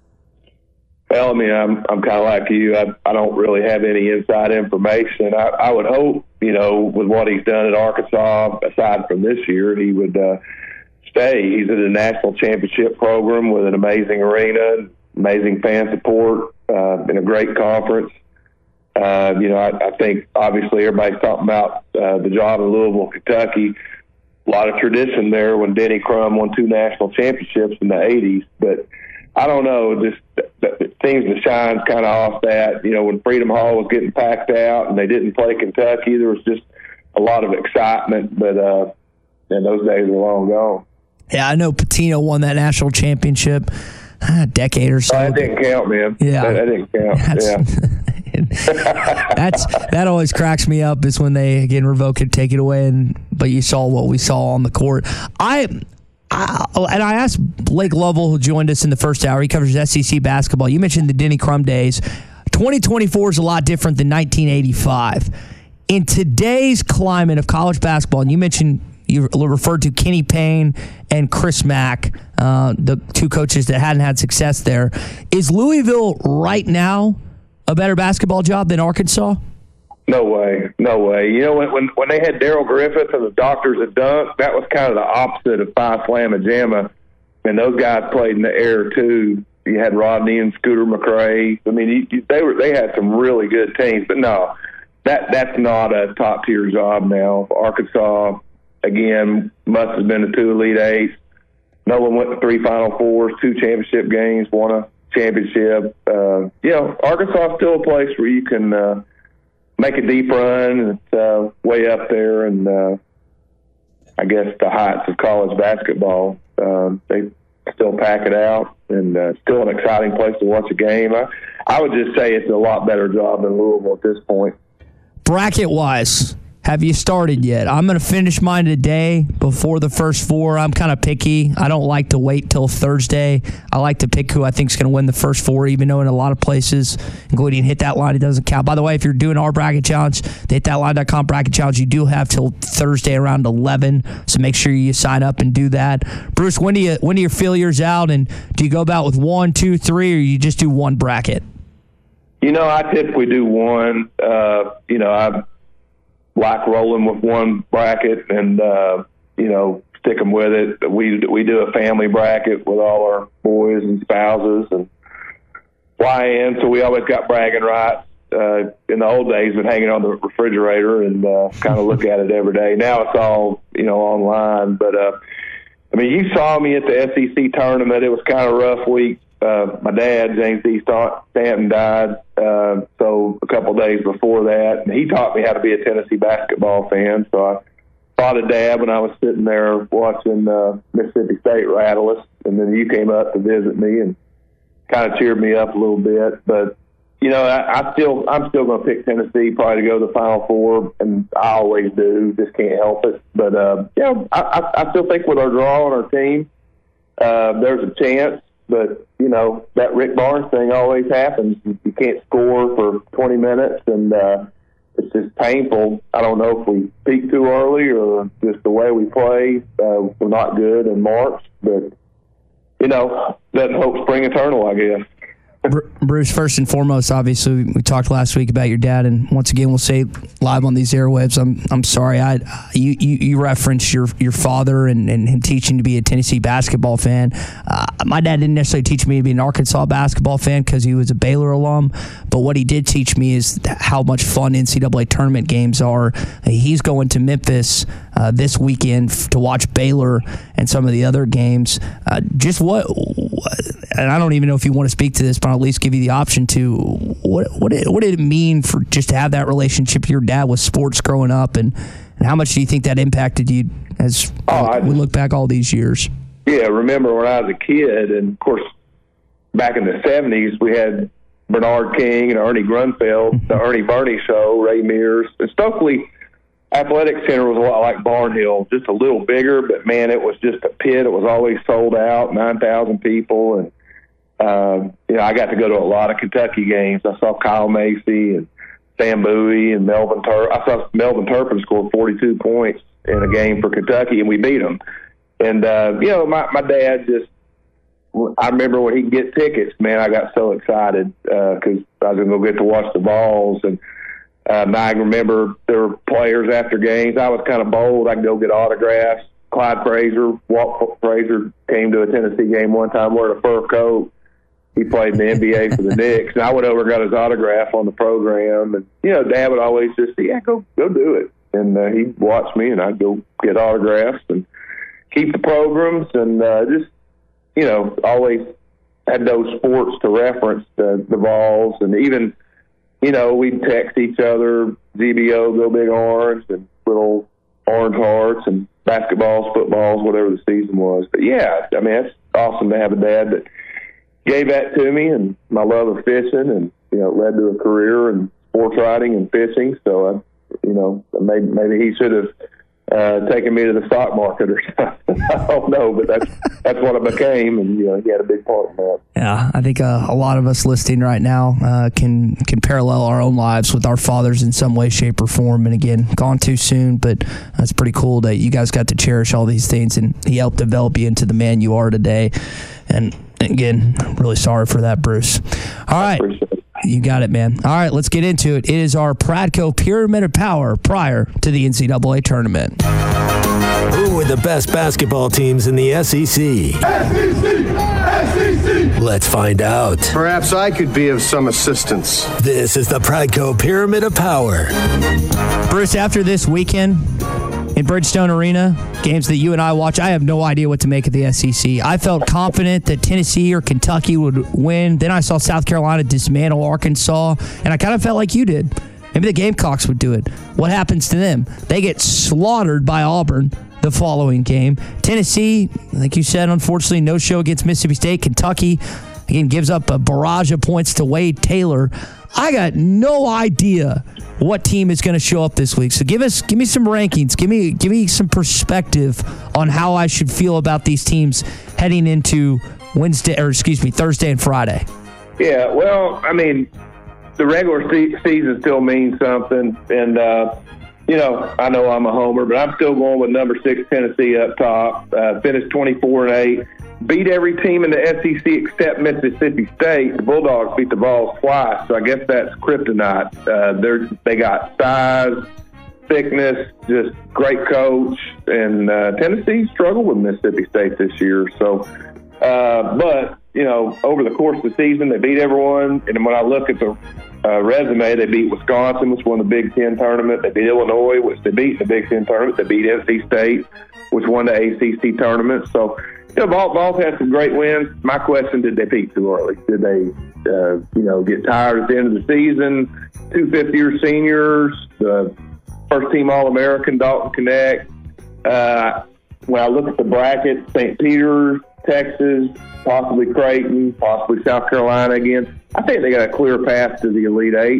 Well, I mean, I'm I'm kind of like you. I I don't really have any inside information. I, I would hope, you know, with what he's done at Arkansas, aside from this year, he would uh, stay. He's in a national championship program with an amazing arena, amazing fan support, uh, in a great conference. Uh, you know, I, I think obviously everybody's talking about uh, the job in Louisville, Kentucky. A lot of tradition there when Denny Crum won two national championships in the eighties. But I don't know, just it seems to shine kind of off that. You know, when Freedom Hall was getting packed out and they didn't play Kentucky, there was just a lot of excitement. But uh, and those days are long gone. Yeah, I know Pitino won that national championship a decade or so. Oh, that didn't count, man. Yeah. That, that didn't count. That's, yeah. That's that always cracks me up is when they again revoke it, take it away, and but you saw what we saw on the court. I, I and I asked Blake Lovell, who joined us in the first hour. He covers S E C basketball. You mentioned the Denny Crum days. twenty twenty-four is a lot different than nineteen eighty-five. In today's climate of college basketball, and you mentioned you referred to Kenny Payne and Chris Mack, uh, the two coaches that hadn't had success there. Is Louisville right now a better basketball job than Arkansas? No way. No way. You know, when when, when they had Daryl Griffith and the Doctors at Dunk, that was kind of the opposite of Phi Slamma Jamma. And those guys played in the air, too. You had Rodney and Scooter McRae. I mean, you, you, they were they had some really good teams. But, no, that that's not a top-tier job now. Arkansas, again, must have been the two Elite Eights. No one went to three Final Fours, two championship games, won a championship. Uh, you know, Arkansas is still a place where you can uh, make a deep run. It's uh, way up there, and uh, I guess the heights of college basketball. Um, they still pack it out, and uh, still an exciting place to watch a game. I, I would just say it's a lot better job than Louisville at this point. Bracket-wise, have you started yet? I'm going to finish mine today before the first four. I'm kind of picky. I don't like to wait till Thursday. I like to pick who I think is going to win the first four, even though in a lot of places, including Hit That Line, it doesn't count. By the way, if you're doing our bracket challenge, the hit that line dot com bracket challenge, you do have till Thursday around eleven, so make sure you sign up and do that. Bruce, when do you when do you fill yours out, and do you go about with one, two, three, or you just do one bracket? You know, I typically do one. Uh, you know, I like rolling with one bracket and, uh, you know, stick them with it. We we do a family bracket with all our boys and spouses and fly in, so we always got bragging rights. Uh, in the old days, been hanging on the refrigerator and uh, kind of look at it every day. Now it's all, you know, online. But, uh, I mean, you saw me at the S E C tournament. It was kind of a rough week. Uh, my dad, James D. Stanton, died, uh, so a couple of days before that. And he taught me how to be a Tennessee basketball fan. So I fought a dad when I was sitting there watching uh, Mississippi State rattle us. And then you came up to visit me and kind of cheered me up a little bit. But, you know, I, I still, I'm still going to pick Tennessee probably to go to the Final Four, and I always do. Just can't help it. But, uh, yeah, I, I, I still think with our draw on our team, uh, there's a chance. But, you know, that Rick Barnes thing always happens. You can't score for twenty minutes, and uh, it's just painful. I don't know if we peaked too early or just the way we play. Uh, we're not good in March, but, you know, doesn't hope spring eternal, I guess. Bruce, first and foremost, obviously, we talked last week about your dad, and once again, we'll say live on these airwaves, I'm I'm sorry. I you you, you referenced your your father and, and him teaching to be a Tennessee basketball fan. Uh, my dad didn't necessarily teach me to be an Arkansas basketball fan because he was a Baylor alum, but what he did teach me is how much fun N C double A tournament games are. He's going to Memphis uh, this weekend to watch Baylor and some of the other games. Uh, just what, and I don't even know if you want to speak to this, but I'll at least give you the option to. What what did, what did it mean for just to have that relationship with your dad with sports growing up, and, and how much do you think that impacted you as oh, I, we look back all these years? Yeah, remember when I was a kid, and of course, back in the seventies, we had Bernard King and Ernie Grunfeld, the Ernie Burney Show, Ray Mears. And Stokely Athletic Center was a lot like Barnhill, just a little bigger, but man, it was just a pit. It was always sold out, nine thousand people. And, uh, you know, I got to go to a lot of Kentucky games. I saw Kyle Macy and Sam Bowie and Melvin Turpin. I saw Melvin Turpin score forty-two points in a game for Kentucky, and we beat them. And, uh, you know, my, my dad just, I remember when he'd get tickets, man, I got so excited because uh, I was going to go get to watch the Vols. And um, I remember there were players after games. I was kind of bold. I could go get autographs. Clyde Frazier, Walt Frazier came to a Tennessee game one time wearing a fur coat. He played in the N B A for the Knicks. And I went over and got his autograph on the program. And, you know, Dad would always just say, yeah, go, go do it. And uh, he'd watch me, and I'd go get autographs and keep the programs, and uh, just, you know, always had those sports to reference, the, the Vols, and even, you know, we'd text each other, Z B O, Go Big Orange, and little orange hearts, and basketballs, footballs, whatever the season was. But, yeah, I mean, it's awesome to have a dad that gave that to me, and my love of fishing, and, you know, it led to a career in sports writing and fishing. So, I, you know, maybe, maybe he should have Uh, taking me to the stock market or something. I don't know, but that's that's what I became, and you know, he had a big part in that. Yeah, I think uh, a lot of us listening right now uh, can can parallel our own lives with our fathers in some way, shape, or form. And again, gone too soon, but it's pretty cool that you guys got to cherish all these things, and he helped develop you into the man you are today. And again, I'm really sorry for that, Bruce. All right. You got it, man. All right, let's get into it. It is our Pradco Pyramid of Power prior to the N C double A tournament. Who are the best basketball teams in the S E C? S E C! S E C! Let's find out. Perhaps I could be of some assistance. This is the Pradco Pyramid of Power. Bruce, after this weekend in Bridgestone Arena, games that you and I watch, I have no idea what to make of the S E C. I felt confident that Tennessee or Kentucky would win. Then I saw South Carolina dismantle Arkansas, and I kind of felt like you did. Maybe the Gamecocks would do it. What happens to them? They get slaughtered by Auburn the following game. Tennessee, like you said, unfortunately, no show against Mississippi State. Kentucky, again, gives up a barrage of points to Wade Taylor. I got no idea what team is going to show up this week. So give us, give me some rankings. Give me, give me some perspective on how I should feel about these teams heading into Wednesday, or excuse me, Thursday and Friday. Yeah, well, I mean, the regular se- season still means something, and uh, you know, I know I'm a homer, but I'm still going with number six Tennessee up top. Uh, finished twenty-four and eight. Beat every team in the S E C except Mississippi State. The Bulldogs beat the Vols twice, so I guess that's kryptonite. Uh, they're, they got size, thickness, just great coach, and uh, Tennessee struggled with Mississippi State this year. So, uh, but, you know, over the course of the season, they beat everyone, and when I look at the uh, resume, they beat Wisconsin, which won the Big Ten tournament. They beat Illinois, which they beat in the Big Ten tournament. They beat N C State, which won the A C C tournament. So, you know, Vols, Vols had some great wins. My question, did they peak too early? Did they, uh, you know, get tired at the end of the season? Two fifth-year seniors, the first-team All-American, Dalton Connect. Uh, when I look at the bracket, Saint Peter's, Texas, possibly Creighton, possibly South Carolina again, I think they got a clear path to the Elite Eight.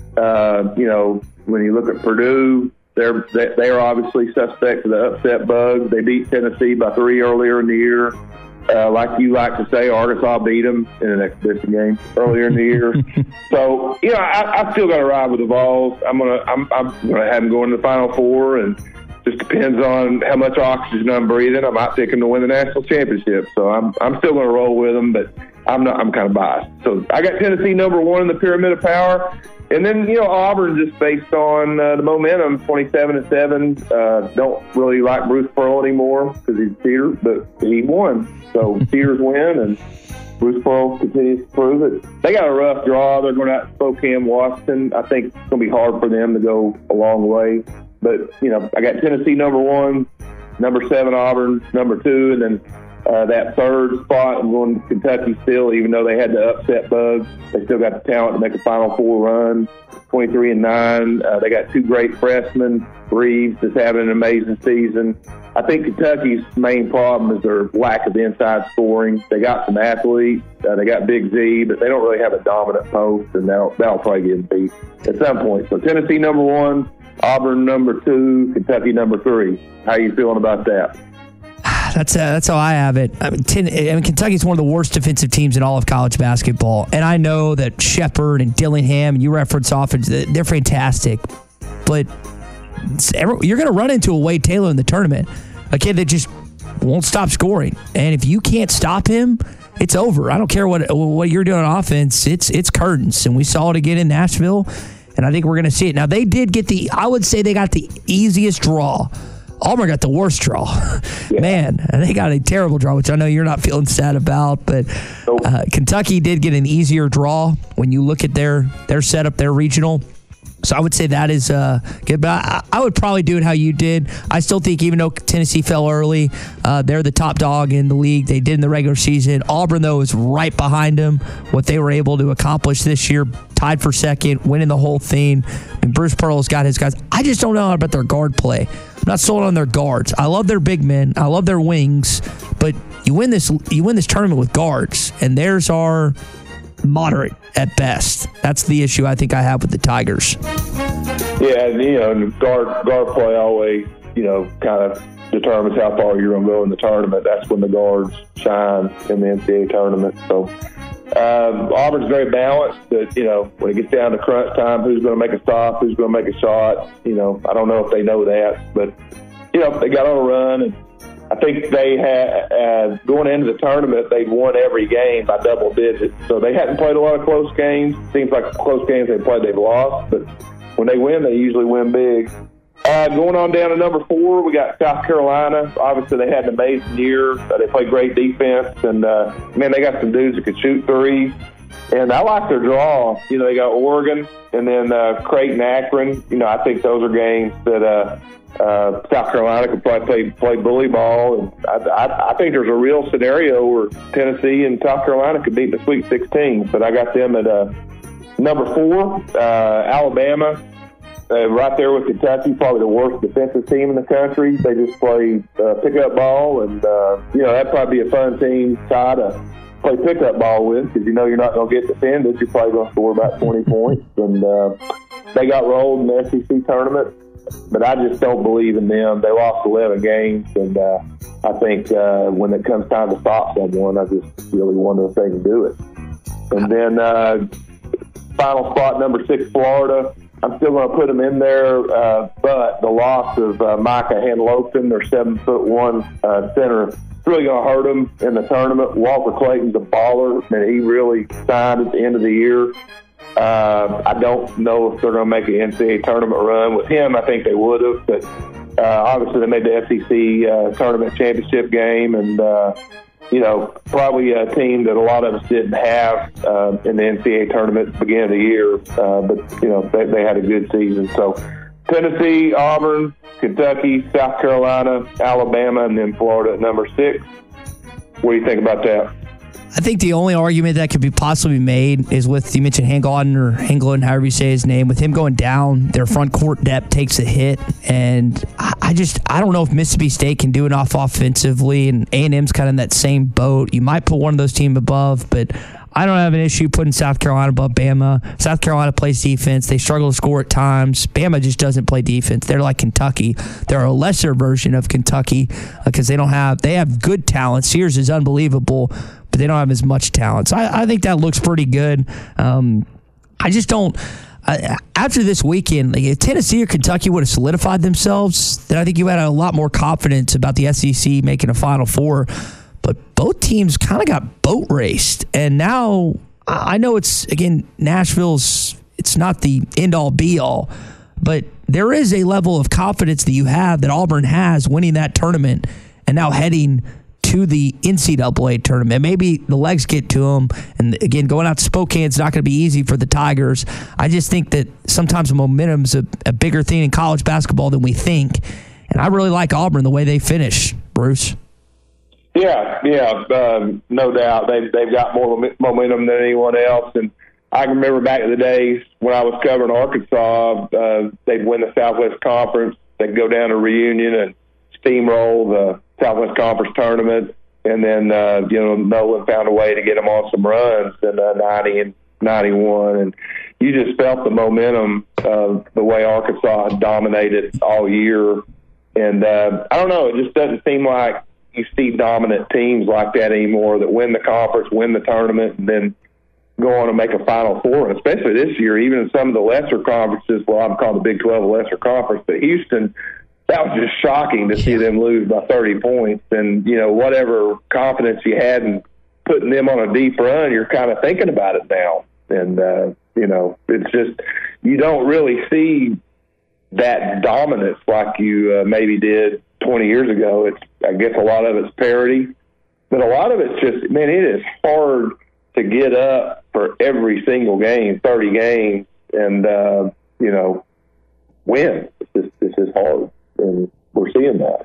Uh, you know, when you look at Purdue, They're, they are obviously suspect for the upset bug. They beat Tennessee by three earlier in the year. Uh, like you like to say, Arkansas beat them in an exhibition game earlier in the year. So, you know, I, I still got to ride with the Vols. I'm gonna, I'm, I'm gonna have them go into the Final Four, and just depends on how much oxygen I'm breathing. I might pick them to win the national championship. So I'm, I'm still gonna roll with them, but I'm not. I'm kind of biased. So I got Tennessee number one in the pyramid of power. And then, you know, Auburn, just based on uh, the momentum, twenty-seven and seven. Uh, don't really like Bruce Pearl anymore because he's a cheater, but he won. So cheaters win, and Bruce Pearl continues to prove it. They got a rough draw. They're going out to Spokane, Washington. I think it's going to be hard for them to go a long way. But, you know, I got Tennessee number one, number seven Auburn, number two, and then Uh, that third spot, I'm going to Kentucky still, even though they had the upset bug. They still got the talent to make a Final Four run, twenty-three and nine. Uh, they got two great freshmen. Reeves is having an amazing season. I think Kentucky's main problem is their lack of inside scoring. They got some athletes. Uh, they got Big Z, but they don't really have a dominant post, and that'll, that'll probably get beat at some point. So Tennessee number one, Auburn number two, Kentucky number three. How are you feeling about that? That's uh, that's how I have it. I mean, ten, I mean, Kentucky's one of the worst defensive teams in all of college basketball, and I know that Shepard and Dillingham, and you reference offense, they're fantastic, but you're going to run into a Wade Taylor in the tournament, a kid that just won't stop scoring, and if you can't stop him, it's over. I don't care what what you're doing on offense; it's it's curtains, and we saw it again in Nashville, and I think we're going to see it. Now they did get the, I would say they got the easiest draw. Auburn got the worst draw. Yeah. Man, they got a terrible draw, which I know you're not feeling sad about, but uh, Kentucky did get an easier draw when you look at their their setup, their regional. So I would say that is uh, good, but I, I would probably do it how you did. I still think even though Tennessee fell early, uh, they're the top dog in the league. They did in the regular season. Auburn, though, is right behind them. What they were able to accomplish this year, tied for second, winning the whole thing. And Bruce Pearl's got his guys. I just don't know about their guard play. I'm not sold on their guards. I love their big men. I love their wings, but you win this you win this tournament with guards, and theirs are moderate at best. That's the issue I think I have with the Tigers. Yeah, you know, guard guard play always, you know, kind of determines how far you're going to go in the tournament. That's when the guards shine in the N C double A tournament. So um, Auburn's very balanced. That you know, when it gets down to crunch time, who's going to make a stop, who's going to make a shot. You know, I don't know if they know that, but you know, they got on a run, and I think they had uh, going into the tournament, they'd won every game by double digits. So they hadn't played a lot of close games. Seems like the close games they played, they've lost, but when they win, they usually win big. Uh, going on down to number four, we got South Carolina. Obviously, they had an amazing year. Uh, they played great defense, and uh, man, they got some dudes that could shoot threes. And I like their draw. You know, they got Oregon and then uh, Creighton, Akron. You know, I think those are games that uh, uh, South Carolina could probably play, play bully ball. And I, I, I think there's a real scenario where Tennessee and South Carolina could beat the Sweet sixteen. But I got them at uh, number four, uh, Alabama. Uh, right there with Kentucky, probably the worst defensive team in the country. They just play uh, pickup ball, and uh, you know that'd probably be a fun team tie to play pickup ball with, because you know you're not going to get defended. You're probably going to score about twenty points, and uh, they got rolled in the S E C tournament. But I just don't believe in them. They lost eleven games, and uh, I think uh, when it comes time to stop someone, I just really wonder if they can do it. And then uh, final spot, number six, Florida. I'm still going to put them in there, uh, but the loss of uh, Micah Hanlofton, their seven foot one uh, center, it's really going to hurt them in the tournament. Walter Clayton's a baller, and he really signed at the end of the year. Uh, I don't know if they're going to make an N C double A tournament run with him. I think they would have, but uh, obviously they made the S E C uh, tournament championship game, and uh, you know, probably a team that a lot of us didn't have uh, in the N C double A tournament at the beginning of the year. Uh, but, you know, they, they had a good season. So Tennessee, Auburn, Kentucky, South Carolina, Alabama, and then Florida at number six. What do you think about that? I think the only argument that could be possibly made is with, you mentioned Hanglon or Hanglon, however you say his name, with him going down, their front court depth takes a hit. And I just, I don't know if Mississippi State can do enough offensively, and A and M's kind of in that same boat. You might put one of those teams above, but I don't have an issue putting South Carolina above Bama. South Carolina plays defense. They struggle to score at times. Bama just doesn't play defense. They're like Kentucky. They're a lesser version of Kentucky because uh, they don't have they have good talent. Sears is unbelievable, but they don't have as much talent. So I, I think that looks pretty good. Um, I just don't. Uh, after this weekend, like, if Tennessee or Kentucky would have solidified themselves, then I think you had a lot more confidence about the S E C making a Final Four. But both teams kind of got boat raced. And now I know it's, again, Nashville's, it's not the end-all, be-all. But there is a level of confidence that you have that Auburn has winning that tournament and now heading to the N C double A tournament. Maybe the legs get to them. And, again, going out to Spokane is not going to be easy for the Tigers. I just think that sometimes momentum's a, a bigger thing in college basketball than we think. And I really like Auburn the way they finish, Bruce. Yeah, yeah, um, no doubt. They've, they've got more momentum than anyone else. And I can remember back in the days when I was covering Arkansas, uh, they'd win the Southwest Conference. They'd go down to Reunion and steamroll the Southwest Conference tournament. And then, uh, you know, Nolan found a way to get them on some runs in uh, ninety and ninety-one. And you just felt the momentum of the way Arkansas had dominated all year. And uh, I don't know, it just doesn't seem like you see dominant teams like that anymore that win the conference, win the tournament, and then go on and make a Final Four. And especially this year, even in some of the lesser conferences, well, I'm calling the Big twelve a lesser conference, but Houston, that was just shocking to see them lose by thirty points. And, you know, whatever confidence you had in putting them on a deep run, you're kind of thinking about it now. And, uh, you know, it's just, you don't really see that dominance like you uh, maybe did twenty years ago. It's, I guess a lot of it's parity, but a lot of it's just, man, it is hard to get up for every single game, thirty games, and, uh, you know, win. It's just, it's just hard, and we're seeing that.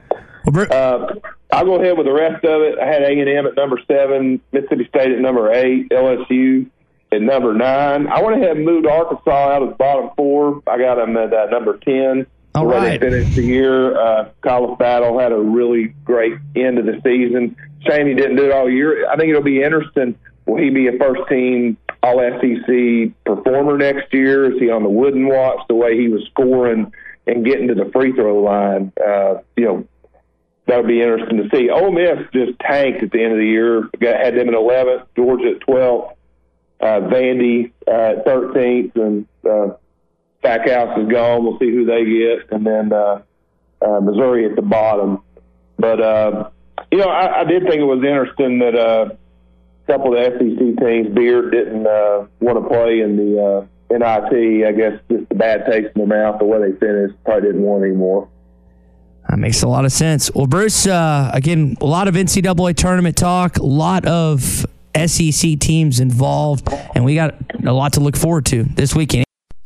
Uh, I'll go ahead with the rest of it. I had A and M at number seven, Mississippi State at number eight, L S U at number nine. I went ahead and moved Arkansas out of the bottom four. I got them at uh, number ten. All the way right. They finished the year. Uh, Collis Battle had a really great end of the season. Shame he didn't do it all year. I think it'll be interesting. Will he be a first-team All S E C performer next year? Is he on the wooden watch the way he was scoring and getting to the free throw line? Uh, you know, that would be interesting to see. Ole Miss just tanked at the end of the year. Got, had them at eleventh, Georgia at twelfth, uh, Vandy uh, at thirteenth, and uh, Stackhouse is gone. We'll see who they get. And then uh, uh, Missouri at the bottom. But, uh, you know, I, I did think it was interesting that uh, a couple of the S E C teams, Beard didn't uh, want to play in the uh, N I T. I guess just the bad taste in their mouth, the way they finished, probably didn't want anymore. That makes a lot of sense. Well, Bruce, uh, again, a lot of N C double A tournament talk, a lot of S E C teams involved, and we got a lot to look forward to this weekend.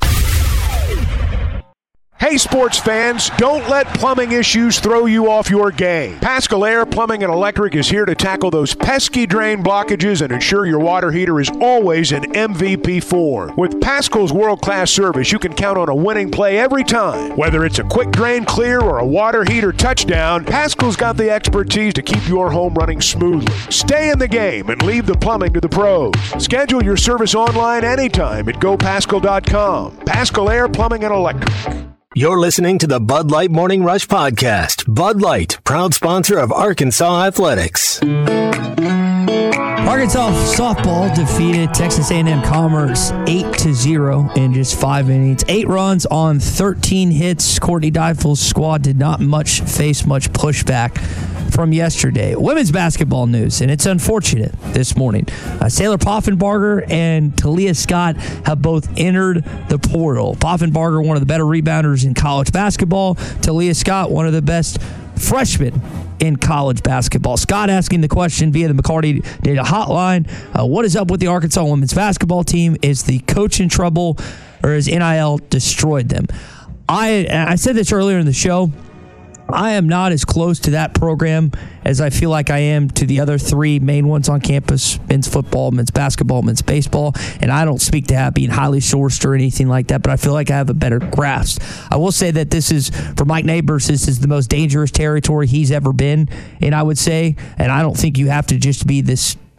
Hey, sports fans, don't let plumbing issues throw you off your game. Paschal Air Plumbing and Electric is here to tackle those pesky drain blockages and ensure your water heater is always in M V P form. With Paschal's world-class service, you can count on a winning play every time. Whether it's a quick drain clear or a water heater touchdown, Paschal's got the expertise to keep your home running smoothly. Stay in the game and leave the plumbing to the pros. Schedule your service online anytime at go paschal dot com. Paschal Air Plumbing and Electric. You're listening to the Bud Light Morning Rush Podcast. Bud Light, proud sponsor of Arkansas Athletics. Arkansas softball defeated Texas A and M Commerce eight to zero in just five innings. Eight runs on thirteen hits. Courtney Deifel's squad did not much face much pushback from yesterday. Women's basketball news, and it's unfortunate this morning. Uh, Sailor Poffenbarger and Talia Scott have both entered the portal. Poffenbarger, one of the better rebounders in college basketball. Talia Scott, one of the best freshmen in college basketball. Scott asking the question via the McCarty Data Hotline, uh, what is up with the Arkansas women's basketball team? Is the coach in trouble, or has N I L destroyed them? I I said this earlier in the show. I am not as close to that program as I feel like I am to the other three main ones on campus, men's football, men's basketball, men's baseball, and I don't speak to that being highly sourced or anything like that, but I feel like I have a better grasp. I will say that this is, for Mike Neighbors, this is the most dangerous territory he's ever been in, I would say, and I don't think you have to just be this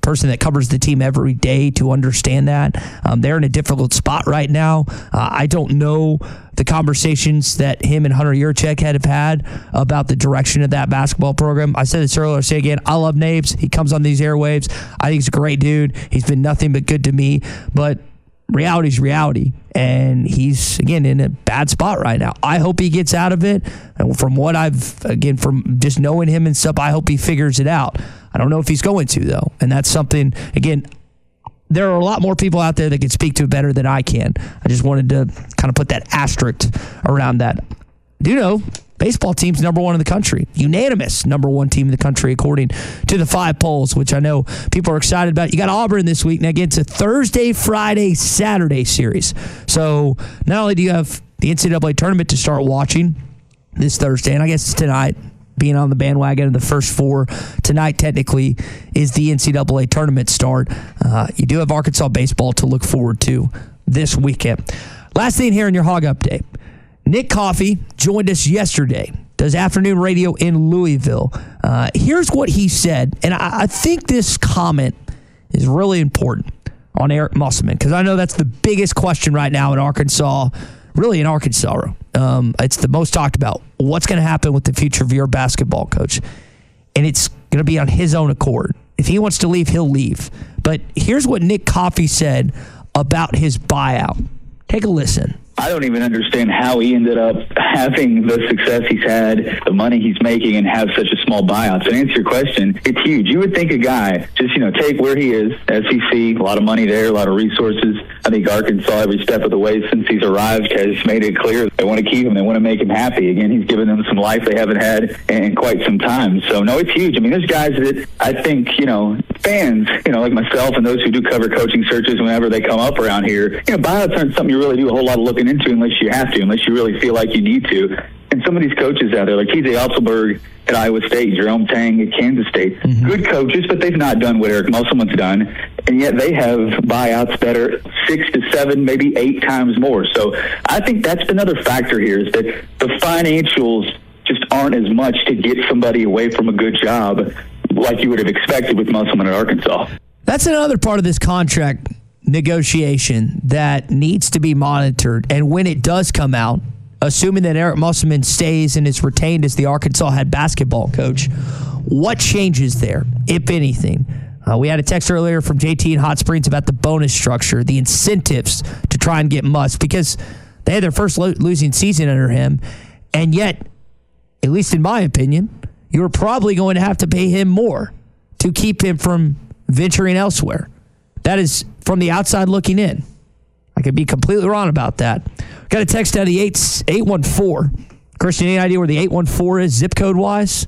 person that covers the team every day to understand that. Um, they're in a difficult spot right now. Uh, I don't know the conversations that him and Hunter Yurachek had have had about the direction of that basketball program. I said this earlier, I'll say again, I love Napes. He comes on these airwaves. I think he's a great dude. He's been nothing but good to me. But reality's reality, and he's, again, in a bad spot right now. I hope he gets out of it. And from what I've, again, from just knowing him and stuff, I hope he figures it out. I don't know if he's going to, though. And that's something, again, there are a lot more people out there that can speak to it better than I can. I just wanted to kind of put that asterisk around that. Do you know, baseball team's number one in the country. Unanimous number one team in the country, according to the five polls, which I know people are excited about. You got Auburn this week. Now, again, it's a Thursday, Friday, Saturday series. So not only do you have the N C double A tournament to start watching this Thursday, and I guess tonight, being on the bandwagon of the first four tonight technically is the N C double A tournament start. Uh, you do have Arkansas baseball to look forward to this weekend. Last thing here in your Hog Update. Nick Coffey joined us yesterday, does afternoon radio in Louisville. Uh, here's what he said, and I, I think this comment is really important on Eric Musselman, because I know that's the biggest question right now in Arkansas, really in Arkansas. Um, it's the most talked about. What's going to happen with the future of your basketball coach? And it's going to be on his own accord. If he wants to leave, he'll leave. But here's what Nick Coffey said about his buyout. Take a listen. I don't even understand how he ended up having the success he's had, the money he's making, and have such a small buyout. So to answer your question, it's huge. You would think a guy, just, you know, take where he is, S E C, a lot of money there, a lot of resources. I think Arkansas, every step of the way since he's arrived, has made it clear they want to keep him. They want to make him happy. Again, he's given them some life they haven't had in quite some time. So, no, it's huge. I mean, there's guys that I think, you know, fans, you know, like myself and those who do cover coaching searches whenever they come up around here, you know, buyouts aren't something you really do a whole lot of looking into unless you have to, unless you really feel like you need to. And some of these coaches out there, like T J Otzelberg at Iowa State, Jerome Tang at Kansas State, mm-hmm. good coaches, but they've not done what Eric Musselman's done, and yet they have buyouts that are six to seven, maybe eight times more. So I think that's another factor here, is that the financials just aren't as much to get somebody away from a good job like you would have expected with Musselman at Arkansas. That's another part of this contract negotiation that needs to be monitored. And when it does come out, assuming that Eric Musselman stays and is retained as the Arkansas head basketball coach, what changes there, if anything? Uh, we had a text earlier from J T in Hot Springs about the bonus structure, the incentives to try and get Muss, because they had their first lo- losing season under him, and yet, at least in my opinion, you were probably going to have to pay him more to keep him from venturing elsewhere. That is from the outside looking in. I could be completely wrong about that. Got a text out of the eight one four. Christian, any idea where the eight one four is zip code wise?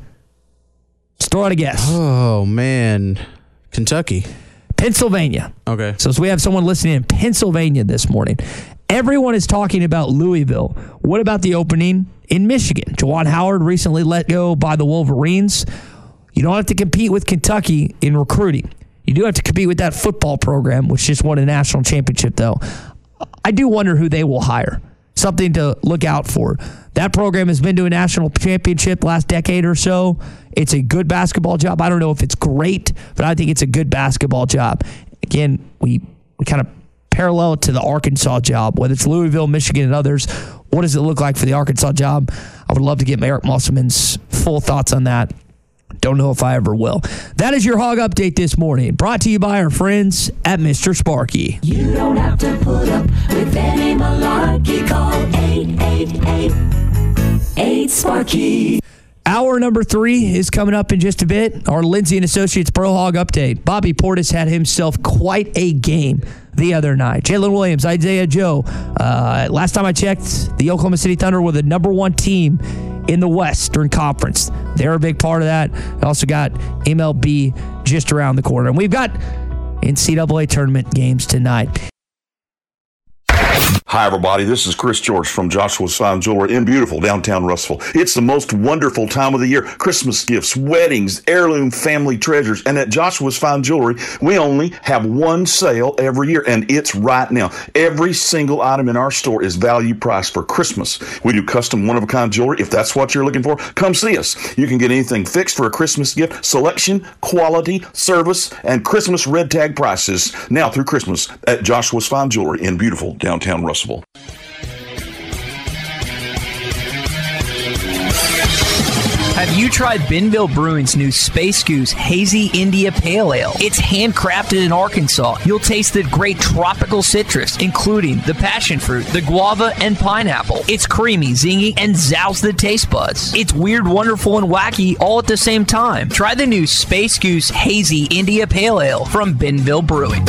Just throw out a guess. Oh, man. Kentucky. Pennsylvania. Okay. So, so we have someone listening in Pennsylvania this morning. Everyone is talking about Louisville. What about the opening in Michigan? Juwan Howard recently let go by the Wolverines. You don't have to compete with Kentucky in recruiting. You do have to compete with that football program, which just won a national championship, though. I do wonder who they will hire. Something to look out for. That program has been to a national championship last decade or so. It's a good basketball job. I don't know if it's great, but I think it's a good basketball job. Again, we, we kind of parallel it to the Arkansas job, whether it's Louisville, Michigan, and others. What does it look like for the Arkansas job? I would love to get Eric Musselman's full thoughts on that. Don't know if I ever will. That is your Hog Update this morning, brought to you by our friends at Mister Sparky. You don't have to put up with any malarkey. Call eight eight eight, eight Sparky. Hour number three is coming up in just a bit. Our Lindsay and Associates Pro Hog Update. Bobby Portis had himself quite a game the other night. Jalen Williams, Isaiah Joe. Uh, last time I checked, the Oklahoma City Thunder were the number one team in the Western Conference. They're a big part of that. We also got M L B just around the corner. And we've got N C double A tournament games tonight. Hi, everybody. This is Chris George from Joshua's Fine Jewelry in beautiful downtown Russellville. It's the most wonderful time of the year. Christmas gifts, weddings, heirloom family treasures. And at Joshua's Fine Jewelry, we only have one sale every year, and it's right now. Every single item in our store is value priced for Christmas. We do custom one-of-a-kind jewelry. If that's what you're looking for, come see us. You can get anything fixed for a Christmas gift. Selection, quality, service, and Christmas red tag prices now through Christmas at Joshua's Fine Jewelry in beautiful downtown Russellville. Have you tried Benville Brewing's new Space Goose Hazy India Pale Ale? It's handcrafted in Arkansas. You'll taste the great tropical citrus, including the passion fruit, the guava, and pineapple. It's creamy, zingy, and zounds the taste buds. It's weird, wonderful, and wacky all at the same time. Try the new Space Goose Hazy India Pale Ale from Benville Brewing.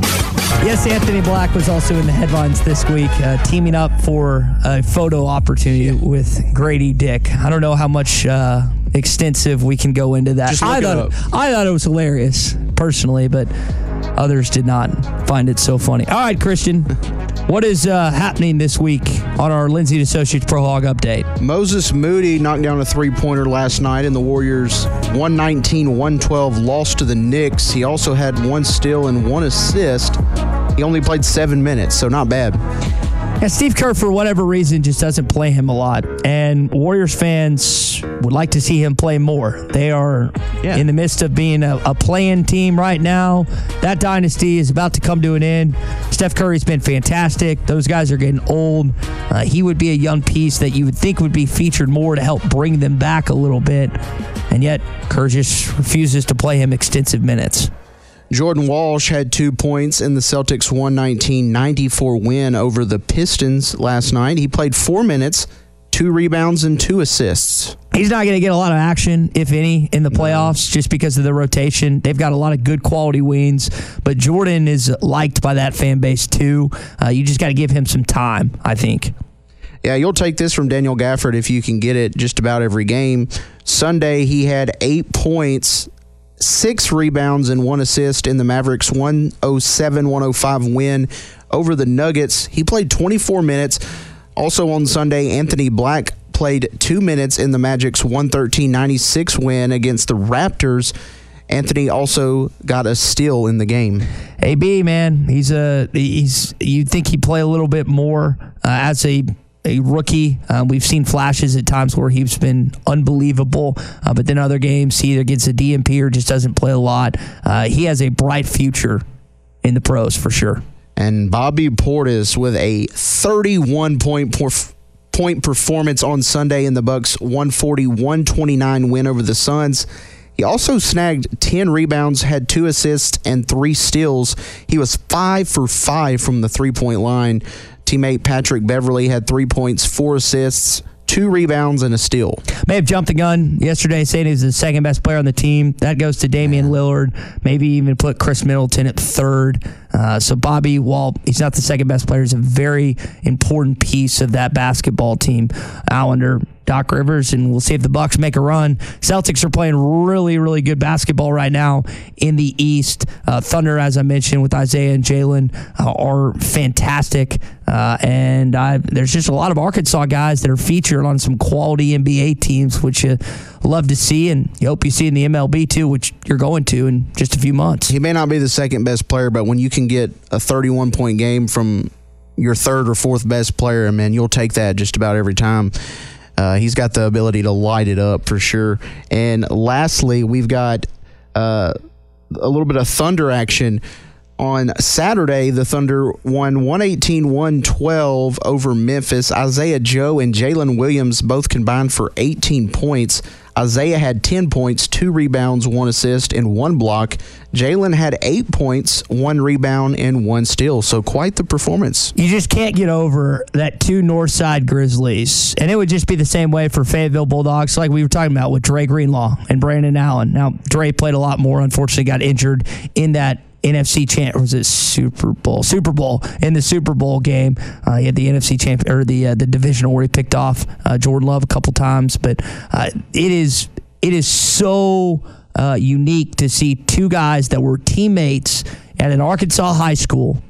Yes, Anthony Black was also in the headlines this week, uh, teaming up for a photo opportunity with Grady Dick. I don't know how much uh, extensive we can go into that. Just look I it thought up. I thought it was hilarious personally, but others did not find it so funny. All right, Christian, what is uh, happening this week on our Lindsay Associates Pro Hog update? Moses Moody knocked down a three-pointer last night, and the Warriors one nineteen one twelve lost to the Knicks. He also had one steal and one assist. He only played seven minutes, so not bad. Yeah, Steve Kerr, for whatever reason, just doesn't play him a lot. And Warriors fans would like to see him play more. They are yeah. in the midst of being a, a play-in team right now. That dynasty is about to come to an end. Steph Curry's been fantastic. Those guys are getting old. Uh, he would be a young piece that you would think would be featured more to help bring them back a little bit. And yet, Kerr just refuses to play him extensive minutes. Jordan Walsh had two points in the Celtics' one nineteen ninety-four win over the Pistons last night. He played four minutes, two rebounds, and two assists. He's not going to get a lot of action, if any, in the playoffs just because of the rotation. They've got a lot of good quality wings, but Jordan is liked by that fan base too. Uh, you just got to give him some time, I think. Yeah, you'll take this from Daniel Gafford if you can get it just about every game. Sunday, he had eight points, six rebounds, and one assist in the Mavericks' one oh seven one oh five win over the Nuggets. He played twenty-four minutes. Also on Sunday, Anthony Black played two minutes in the Magic's one thirteen ninety-six win against the Raptors. Anthony also got a steal in the game. A B, man, he's a he's. You'd think he'd play a little bit more uh, as a. A rookie. Uh, we've seen flashes at times where he's been unbelievable, uh, but then other games he either gets a D M P or just doesn't play a lot. Uh, he has a bright future in the pros for sure. And Bobby Portis with a thirty-one point perf- point performance on Sunday in the Bucks' one forty one twenty-nine win over the Suns. He also snagged ten rebounds, had two assists, and three steals. He was five for five from the three-point line. Teammate Patrick Beverly had three points, four assists, two rebounds, and a steal. May have jumped the gun yesterday saying he's the second best player on the team. That goes to Damian Lillard. Maybe even put Chris Middleton at third. Uh, so Bobby, while he's not the second best player, is a very important piece of that basketball team. Now under Doc Rivers, and we'll see if the Bucks make a run. Celtics are playing really, really good basketball right now in the East. Uh, Thunder, as I mentioned, with Isaiah and Jalen, uh, are fantastic. Uh, and I, there's just a lot of Arkansas guys that are featured on some quality N B A teams, which you love to see, and you hope you see in the M L B too, which you're going to in just a few months. He may not be the second best player, but when you can get a thirty-one point game from your third or fourth best player, man, you'll take that just about every time. Uh, he's got the ability to light it up for sure. And lastly, we've got uh, a little bit of Thunder action. On Saturday, the Thunder won one eighteen one twelve over Memphis. Isaiah Joe and Jalen Williams both combined for eighteen points. Isaiah had ten points, two rebounds, one assist, and one block. Jalen had eight points, one rebound, and one steal. So quite the performance. You just can't get over that two Northside Grizzlies. And it would just be the same way for Fayetteville Bulldogs, like we were talking about with Dre Greenlaw and Brandon Allen. Now, Dre played a lot more, unfortunately got injured in that N F C champ, or was it Super Bowl? Super Bowl in the Super Bowl game. Uh, he had the N F C champ or the uh, the divisional where he picked off uh, Jordan Love a couple times. But uh, it is it is so uh, unique to see two guys that were teammates at an Arkansas high school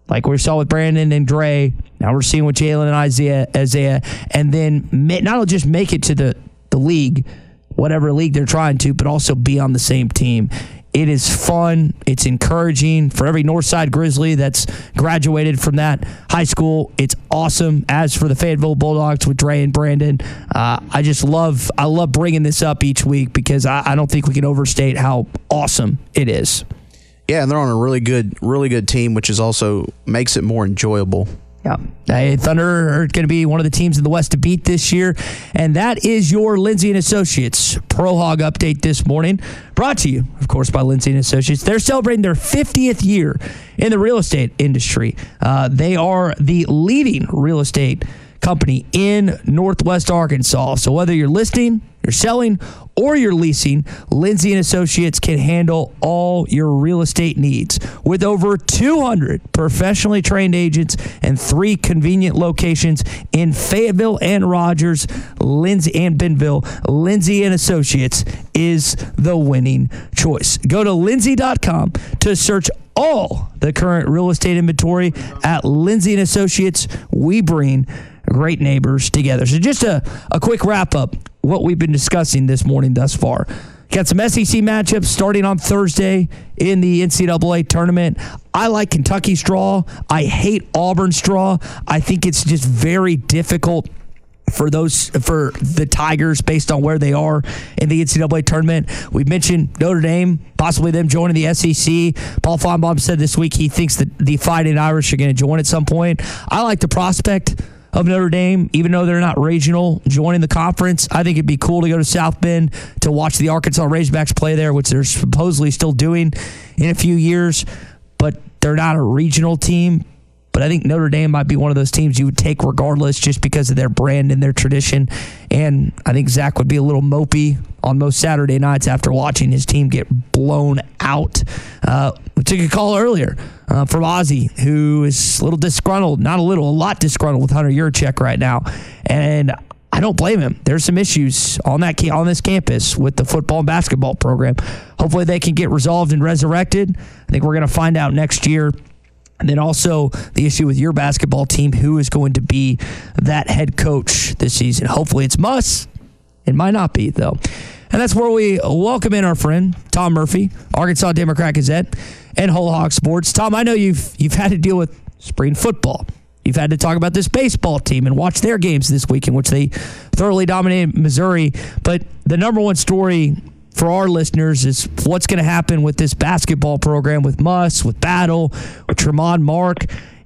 like we saw with Brandon and Dre. Now we're seeing with Jalen and Isaiah, Isaiah, and then not only just make it to the, the league, whatever league they're trying to, but also be on the same team. It is fun. It's encouraging for every Northside Grizzly that's graduated from that high school. It's awesome. As for the Fayetteville Bulldogs with Dre and Brandon, uh, I just love I love bringing this up each week because I, I don't think we can overstate how awesome it is. Yeah, and they're on a really good, really good team, which is also makes it more enjoyable. Yeah, hey, Thunder are going to be one of the teams in the West to beat this year, and that is your Lindsay and Associates Pro Hog update this morning, brought to you, of course, by Lindsay and Associates. They're celebrating their fiftieth year in the real estate industry. Uh, they are the leading real estate company in Northwest Arkansas. So whether you're listing, you're selling, or you're leasing, Lindsay and Associates can handle all your real estate needs. With over two hundred professionally trained agents and three convenient locations in Fayetteville and Rogers, Lindsay and Benville, Lindsay and Associates is the winning choice. Go to lindsay dot com to search all the current real estate inventory. At Lindsay and Associates, we bring great neighbors together. So just a, a quick wrap up what we've been discussing this morning thus far. Got some S E C matchups starting on Thursday in the N C double A tournament. I like Kentucky's draw. I hate Auburn's draw. I think it's just very difficult for those for the Tigers based on where they are in the N C double A tournament. We mentioned Notre Dame, possibly them joining the S E C. Paul Feinbaum said this week he thinks that the Fighting Irish are going to join at some point. I like the prospect of Notre Dame, even though they're not regional, joining the conference. I think it'd be cool to go to South Bend to watch the Arkansas Razorbacks play there, which they're supposedly still doing in a few years, but they're not a regional team. But I think Notre Dame might be one of those teams you would take regardless just because of their brand and their tradition. And I think Zach would be a little mopey on most Saturday nights after watching his team get blown out. Uh, we took a call earlier uh, from Ozzy, who is a little disgruntled, not a little, a lot disgruntled with Hunter Yurchek right now. And I don't blame him. There's some issues on that on this campus with the football and basketball program. Hopefully they can get resolved and resurrected. I think we're going to find out next year. And then also the issue with your basketball team, who is going to be that head coach this season. Hopefully it's Muss. It might not be, though. And that's where we welcome in our friend, Tom Murphy, Arkansas Democrat Gazette, and Whole Hog Sports. Tom, I know you've you've had to deal with spring football. You've had to talk about this baseball team and watch their games this week in which they thoroughly dominated Missouri. But the number one story for our listeners is what's going to happen with this basketball program, with Muss, with Battle, with Tremont Mark.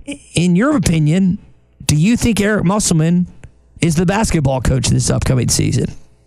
In your opinion, do you think Eric Musselman is the basketball coach this upcoming season?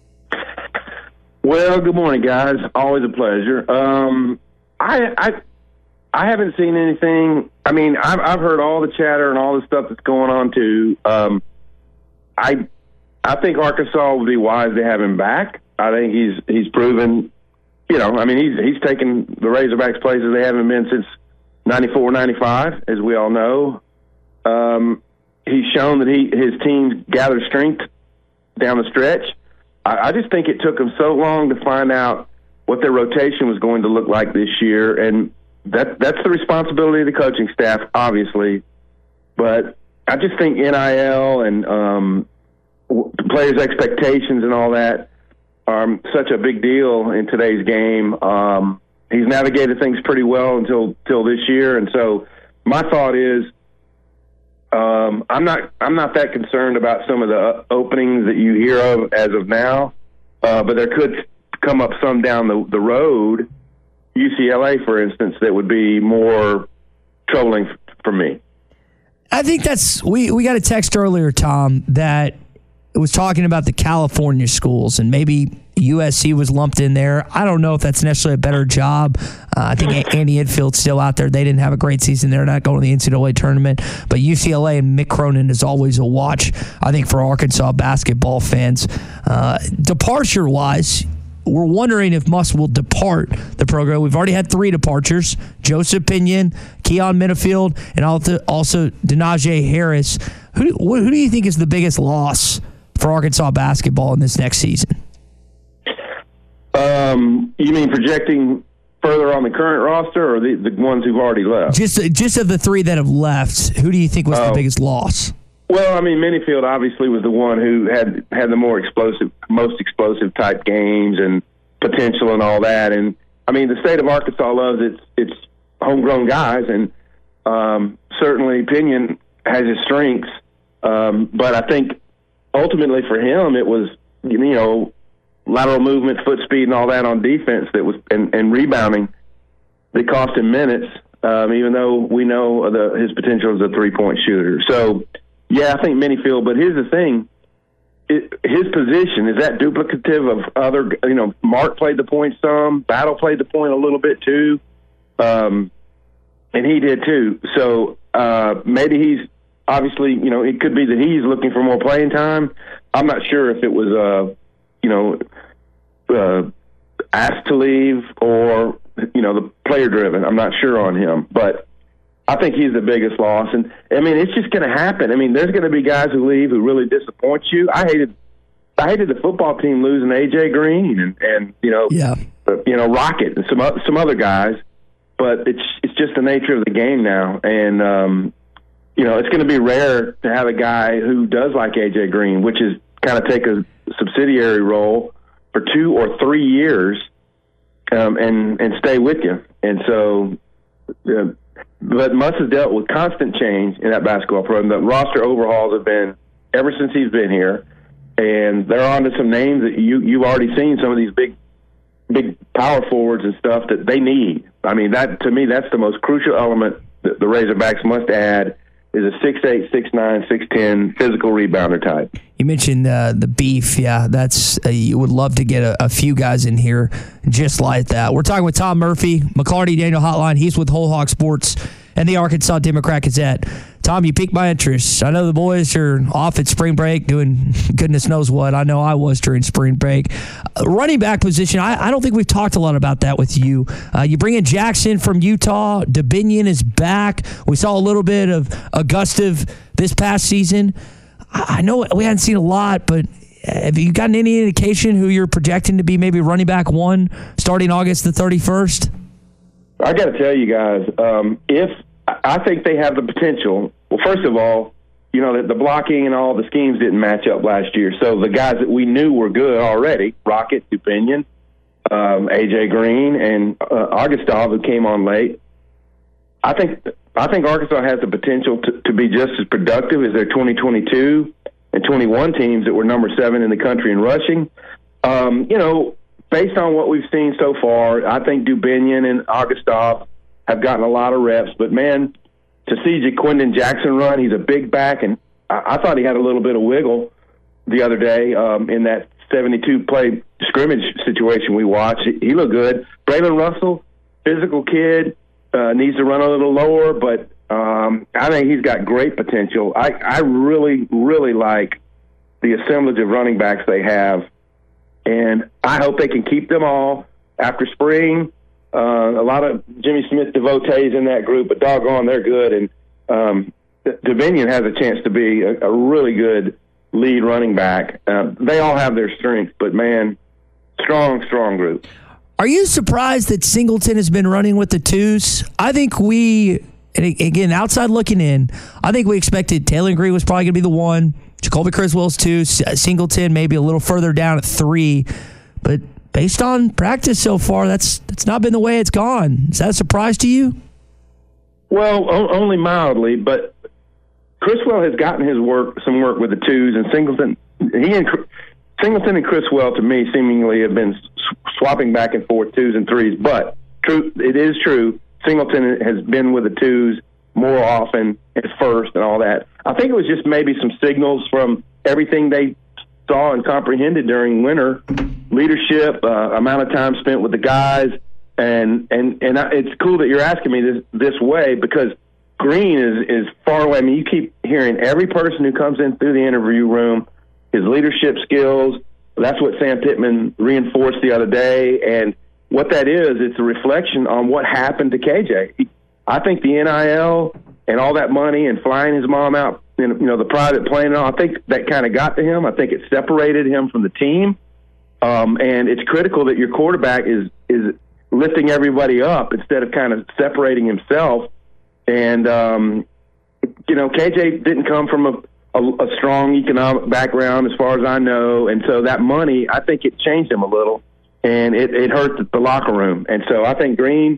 Well, good morning, guys. Always a pleasure. Um, I, I I haven't seen anything. I mean, I've, I've heard all the chatter and all the stuff that's going on too. Um, I I think Arkansas would be wise to have him back. I think he's he's proven, you know, I mean, he's he's taken the Razorbacks places they haven't been since ninety-four, ninety-five, as we all know. Um, he's shown that he his teams gather strength down the stretch. I, I just think it took him so long to find out what their rotation was going to look like this year, and that that's the responsibility of the coaching staff, obviously. But I just think N I L and um, players' expectations and all that are such a big deal in today's game. Um, he's navigated things pretty well until until this year, and so my thought is, um, I'm not I'm not that concerned about some of the openings that you hear of as of now, uh, but there could come up some down the, the road. U C L A, for instance, that would be more troubling f- for me. I think that's we we got a text earlier, Tom, that it was talking about the California schools, and maybe U S C was lumped in there. I don't know if that's necessarily a better job. Uh, I think Andy Enfield's still out there. They didn't have a great season. They're not going to the N C double A tournament. But U C L A and Mick Cronin is always a watch, I think, for Arkansas basketball fans. Uh, departure-wise, we're wondering if Muss will depart the program. We've already had three departures: Joseph Pinion, Keon Minifield, and also Denaje Harris. Who, who do you think is the biggest loss for Arkansas basketball in this next season? Um, you mean projecting further on the current roster or the, the ones who've already left? Just just of the three that have left, who do you think was Oh. the biggest loss? Well, I mean, Minifield obviously was the one who had had the more explosive, most explosive type games and potential and all that. And I mean, the state of Arkansas loves its its homegrown guys, and um, certainly Pinion has his strengths. Um, but I think ultimately for him, it was you know lateral movement, foot speed, and all that on defense that was and, and rebounding that cost him minutes. Um, even though we know the, his potential as a three point shooter, so. Yeah, I think Minifield, but here's the thing. It, his position, is that duplicative of other, you know, Mark played the point some, Battle played the point a little bit too, um, and he did too. So uh, maybe he's, obviously, you know, it could be that he's looking for more playing time. I'm not sure if it was, uh, you know, uh, asked to leave or, you know, the player-driven. I'm not sure on him, but I think he's the biggest loss. And, I mean, it's just going to happen. I mean, there's going to be guys who leave who really disappoint you. I hated I hated the football team losing A J Green and, and you know, yeah. you know, Rocket and some o- some other guys. But it's it's just the nature of the game now. And, um, you know, it's going to be rare to have a guy who does like A J Green, which is kind of take a subsidiary role for two or three years um, and, and stay with you. And so uh, – but Muss has dealt with constant change in that basketball program. The roster overhauls have been ever since he's been here, and they're on to some names that you, you've already seen, some of these big big power forwards and stuff that they need. I mean, that to me, that's the most crucial element that the Razorbacks must add is a six eight, six nine, six ten physical rebounder type. You mentioned uh, the beef. Yeah, that's uh, you would love to get a, a few guys in here just like that. We're talking with Tom Murphy, McLarty Daniel Hotline. He's with Whole Hog Sports and the Arkansas Democrat Gazette. Tom, you piqued my interest. I know the boys are off at spring break doing goodness knows what. I know I was during spring break. Uh, running back position, I, I don't think we've talked a lot about that with you. Uh, you bring in Jackson from Utah. DeBinion is back. We saw a little bit of Augustive this past season. I, I know we hadn't seen a lot, but have you gotten any indication who you're projecting to be maybe running back one starting August the thirty-first? I got to tell you guys, um, if I think they have the potential. Well, first of all, you know, the, the blocking and all the schemes didn't match up last year. So the guys that we knew were good already, Rocket, DePinion, um, A J Green, and uh, Augustov, who came on late. I think I think Arkansas has the potential to, to be just as productive as their twenty twenty-two and twenty-one teams that were number seven in the country in rushing. Um, you know, based on what we've seen so far, I think DeBinion and Augustov have gotten a lot of reps. But, man, to see Jaquindon Jackson run, he's a big back, and I, I thought he had a little bit of wiggle the other day um, in that seventy-two play scrimmage situation we watched. He, he looked good. Braylon Russell, physical kid, uh, needs to run a little lower, but um, I think he's got great potential. I, I really, really like the assemblage of running backs they have, and I hope they can keep them all after spring. Uh, a lot of Jimmy Smith devotees in that group, but doggone, they're good. And um, Dominion has a chance to be a, a really good lead running back. Uh, they all have their strengths, but, man, strong, strong group. Are you surprised that Singleton has been running with the twos? I think we, and again, outside looking in, I think we expected Taylor Green was probably going to be the one, Jacoby Criswell's two, Singleton maybe a little further down at three, but based on practice so far, that's that's not been the way it's gone. Is that a surprise to you? Well, o- only mildly, but Criswell has gotten his work, some work with the twos, and Singleton, he and Singleton and Criswell, to me, seemingly have been swapping back and forth twos and threes. But true, it is true, Singleton has been with the twos more often at first and all that. I think it was just maybe some signals from everything they saw and comprehended during winter, leadership, uh, amount of time spent with the guys, and and and it's cool that you're asking me this this way because Green is is far away. I mean, you keep hearing every person who comes in through the interview room, his leadership skills. That's what Sam Pittman reinforced the other day, and what that is, it's a reflection on what happened to K J. I think the N I L and all that money and flying his mom out, you know, the private plane and all, I think that kind of got to him. I think it separated him from the team. Um, and it's critical that your quarterback is, is lifting everybody up instead of kind of separating himself. And, um, you know, K J didn't come from a, a, a strong economic background as far as I know. And so that money, I think it changed him a little, and it, it hurt the, the locker room. And so I think Green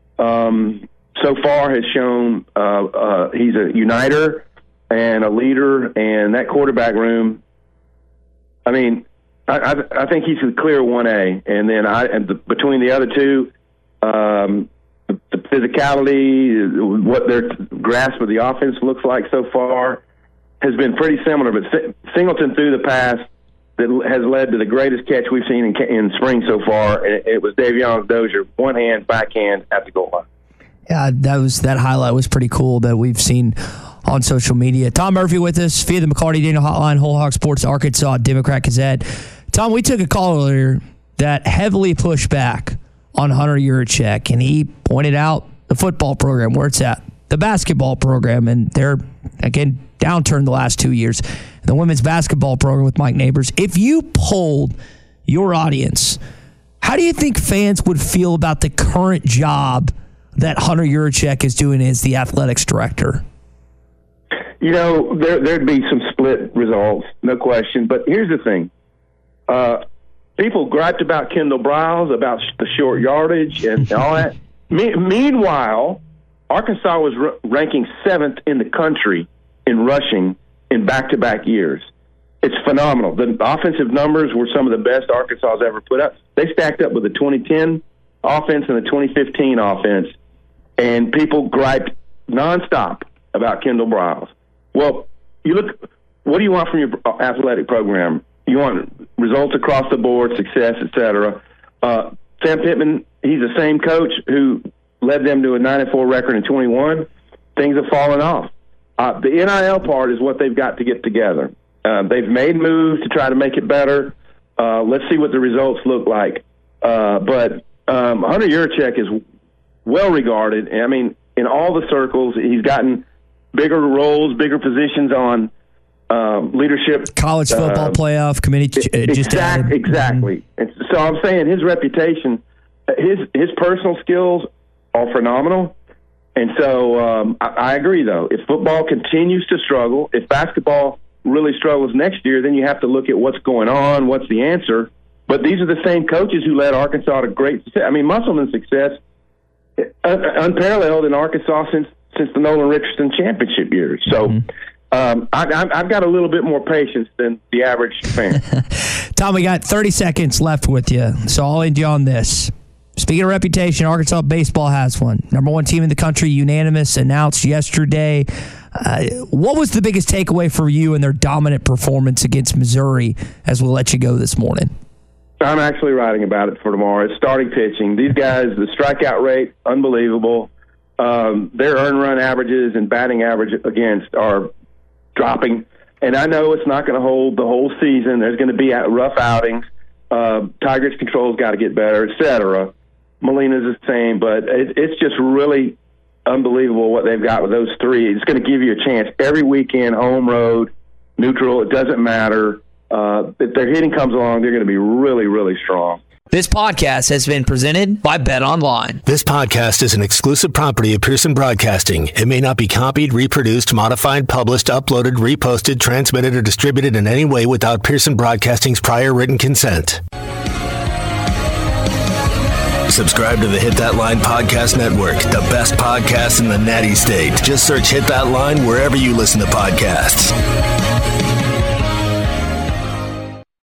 um, so far has shown uh, uh, he's a uniter and a leader, and that quarterback room, I mean, I, I, I think he's a clear one A. And then I, and the, between the other two, um, the, the physicality, what their grasp of the offense looks like so far has been pretty similar. But Singleton threw the pass that has led to the greatest catch we've seen in, in spring so far. It, it was Davion Dozier, one hand, backhand at the goal line. Yeah, that was that highlight was pretty cool that we've seen on social media. Tom Murphy with us via the McCarty Daniel Hotline, Whole Hog Sports, Arkansas, Democrat Gazette. Tom, we took a call earlier that heavily pushed back on Hunter Yurachek, and he pointed out the football program, where it's at, the basketball program, and they're, again, downturned the last two years. The women's basketball program with Mike Neighbors. If you polled your audience, how do you think fans would feel about the current job that Hunter Yurachek is doing as the athletics director? You know, there, there'd be some split results, no question. But here's the thing. Uh, people griped about Kendall Briles, about the short yardage and all that. Me- meanwhile, Arkansas was r- ranking seventh in the country in rushing in back-to-back years. It's phenomenal. The offensive numbers were some of the best Arkansas has ever put up. They stacked up with the twenty ten offense and the twenty fifteen offense, and people griped nonstop about Kendall Briles. Well, you look, what do you want from your athletic program? You want results across the board, success, et cetera. Uh, Sam Pittman, he's the same coach who led them to a nine and four record in twenty-one. Things have fallen off. Uh, the N I L part is what they've got to get together. Uh, they've made moves to try to make it better. Uh, let's see what the results look like. Uh, but um, Hunter Yurachek is well regarded. I mean, in all the circles, he's gotten bigger roles, bigger positions on um, leadership. College football uh, playoff committee. Uh, just exact, exactly. And so I'm saying his reputation, his his personal skills are phenomenal. And so um, I, I agree, though. If football continues to struggle, if basketball really struggles next year, then you have to look at what's going on, what's the answer. But these are the same coaches who led Arkansas to great success. I mean, Musselman's success uh, unparalleled in Arkansas since since the Nolan Richardson championship years. So mm-hmm. um, I, I've got a little bit more patience than the average fan. Tom, we got thirty seconds left with you, so I'll end you on this. Speaking of reputation, Arkansas baseball has one. Number one team in the country, unanimous, announced yesterday. Uh, what was the biggest takeaway for you in their dominant performance against Missouri as we let you go this morning? I'm actually writing about it for tomorrow. It's starting pitching. These guys, the strikeout rate, unbelievable. Um, their earned run averages and batting average against are dropping. And I know it's not going to hold the whole season. There's going to be rough outings. Uh, Tigers control's got to get better, et cetera. Molina's the same, but it, it's just really unbelievable what they've got with those three. It's going to give you a chance every weekend, home, road, neutral. It doesn't matter. Uh, if their hitting comes along, they're going to be really, really strong. This podcast has been presented by Bet Online. This podcast is an exclusive property of Pearson Broadcasting. It may not be copied, reproduced, modified, published, uploaded, reposted, transmitted, or distributed in any way without Pearson Broadcasting's prior written consent. Subscribe to the Hit That Line Podcast Network, the best podcast in the Natty State. Just search Hit That Line wherever you listen to podcasts.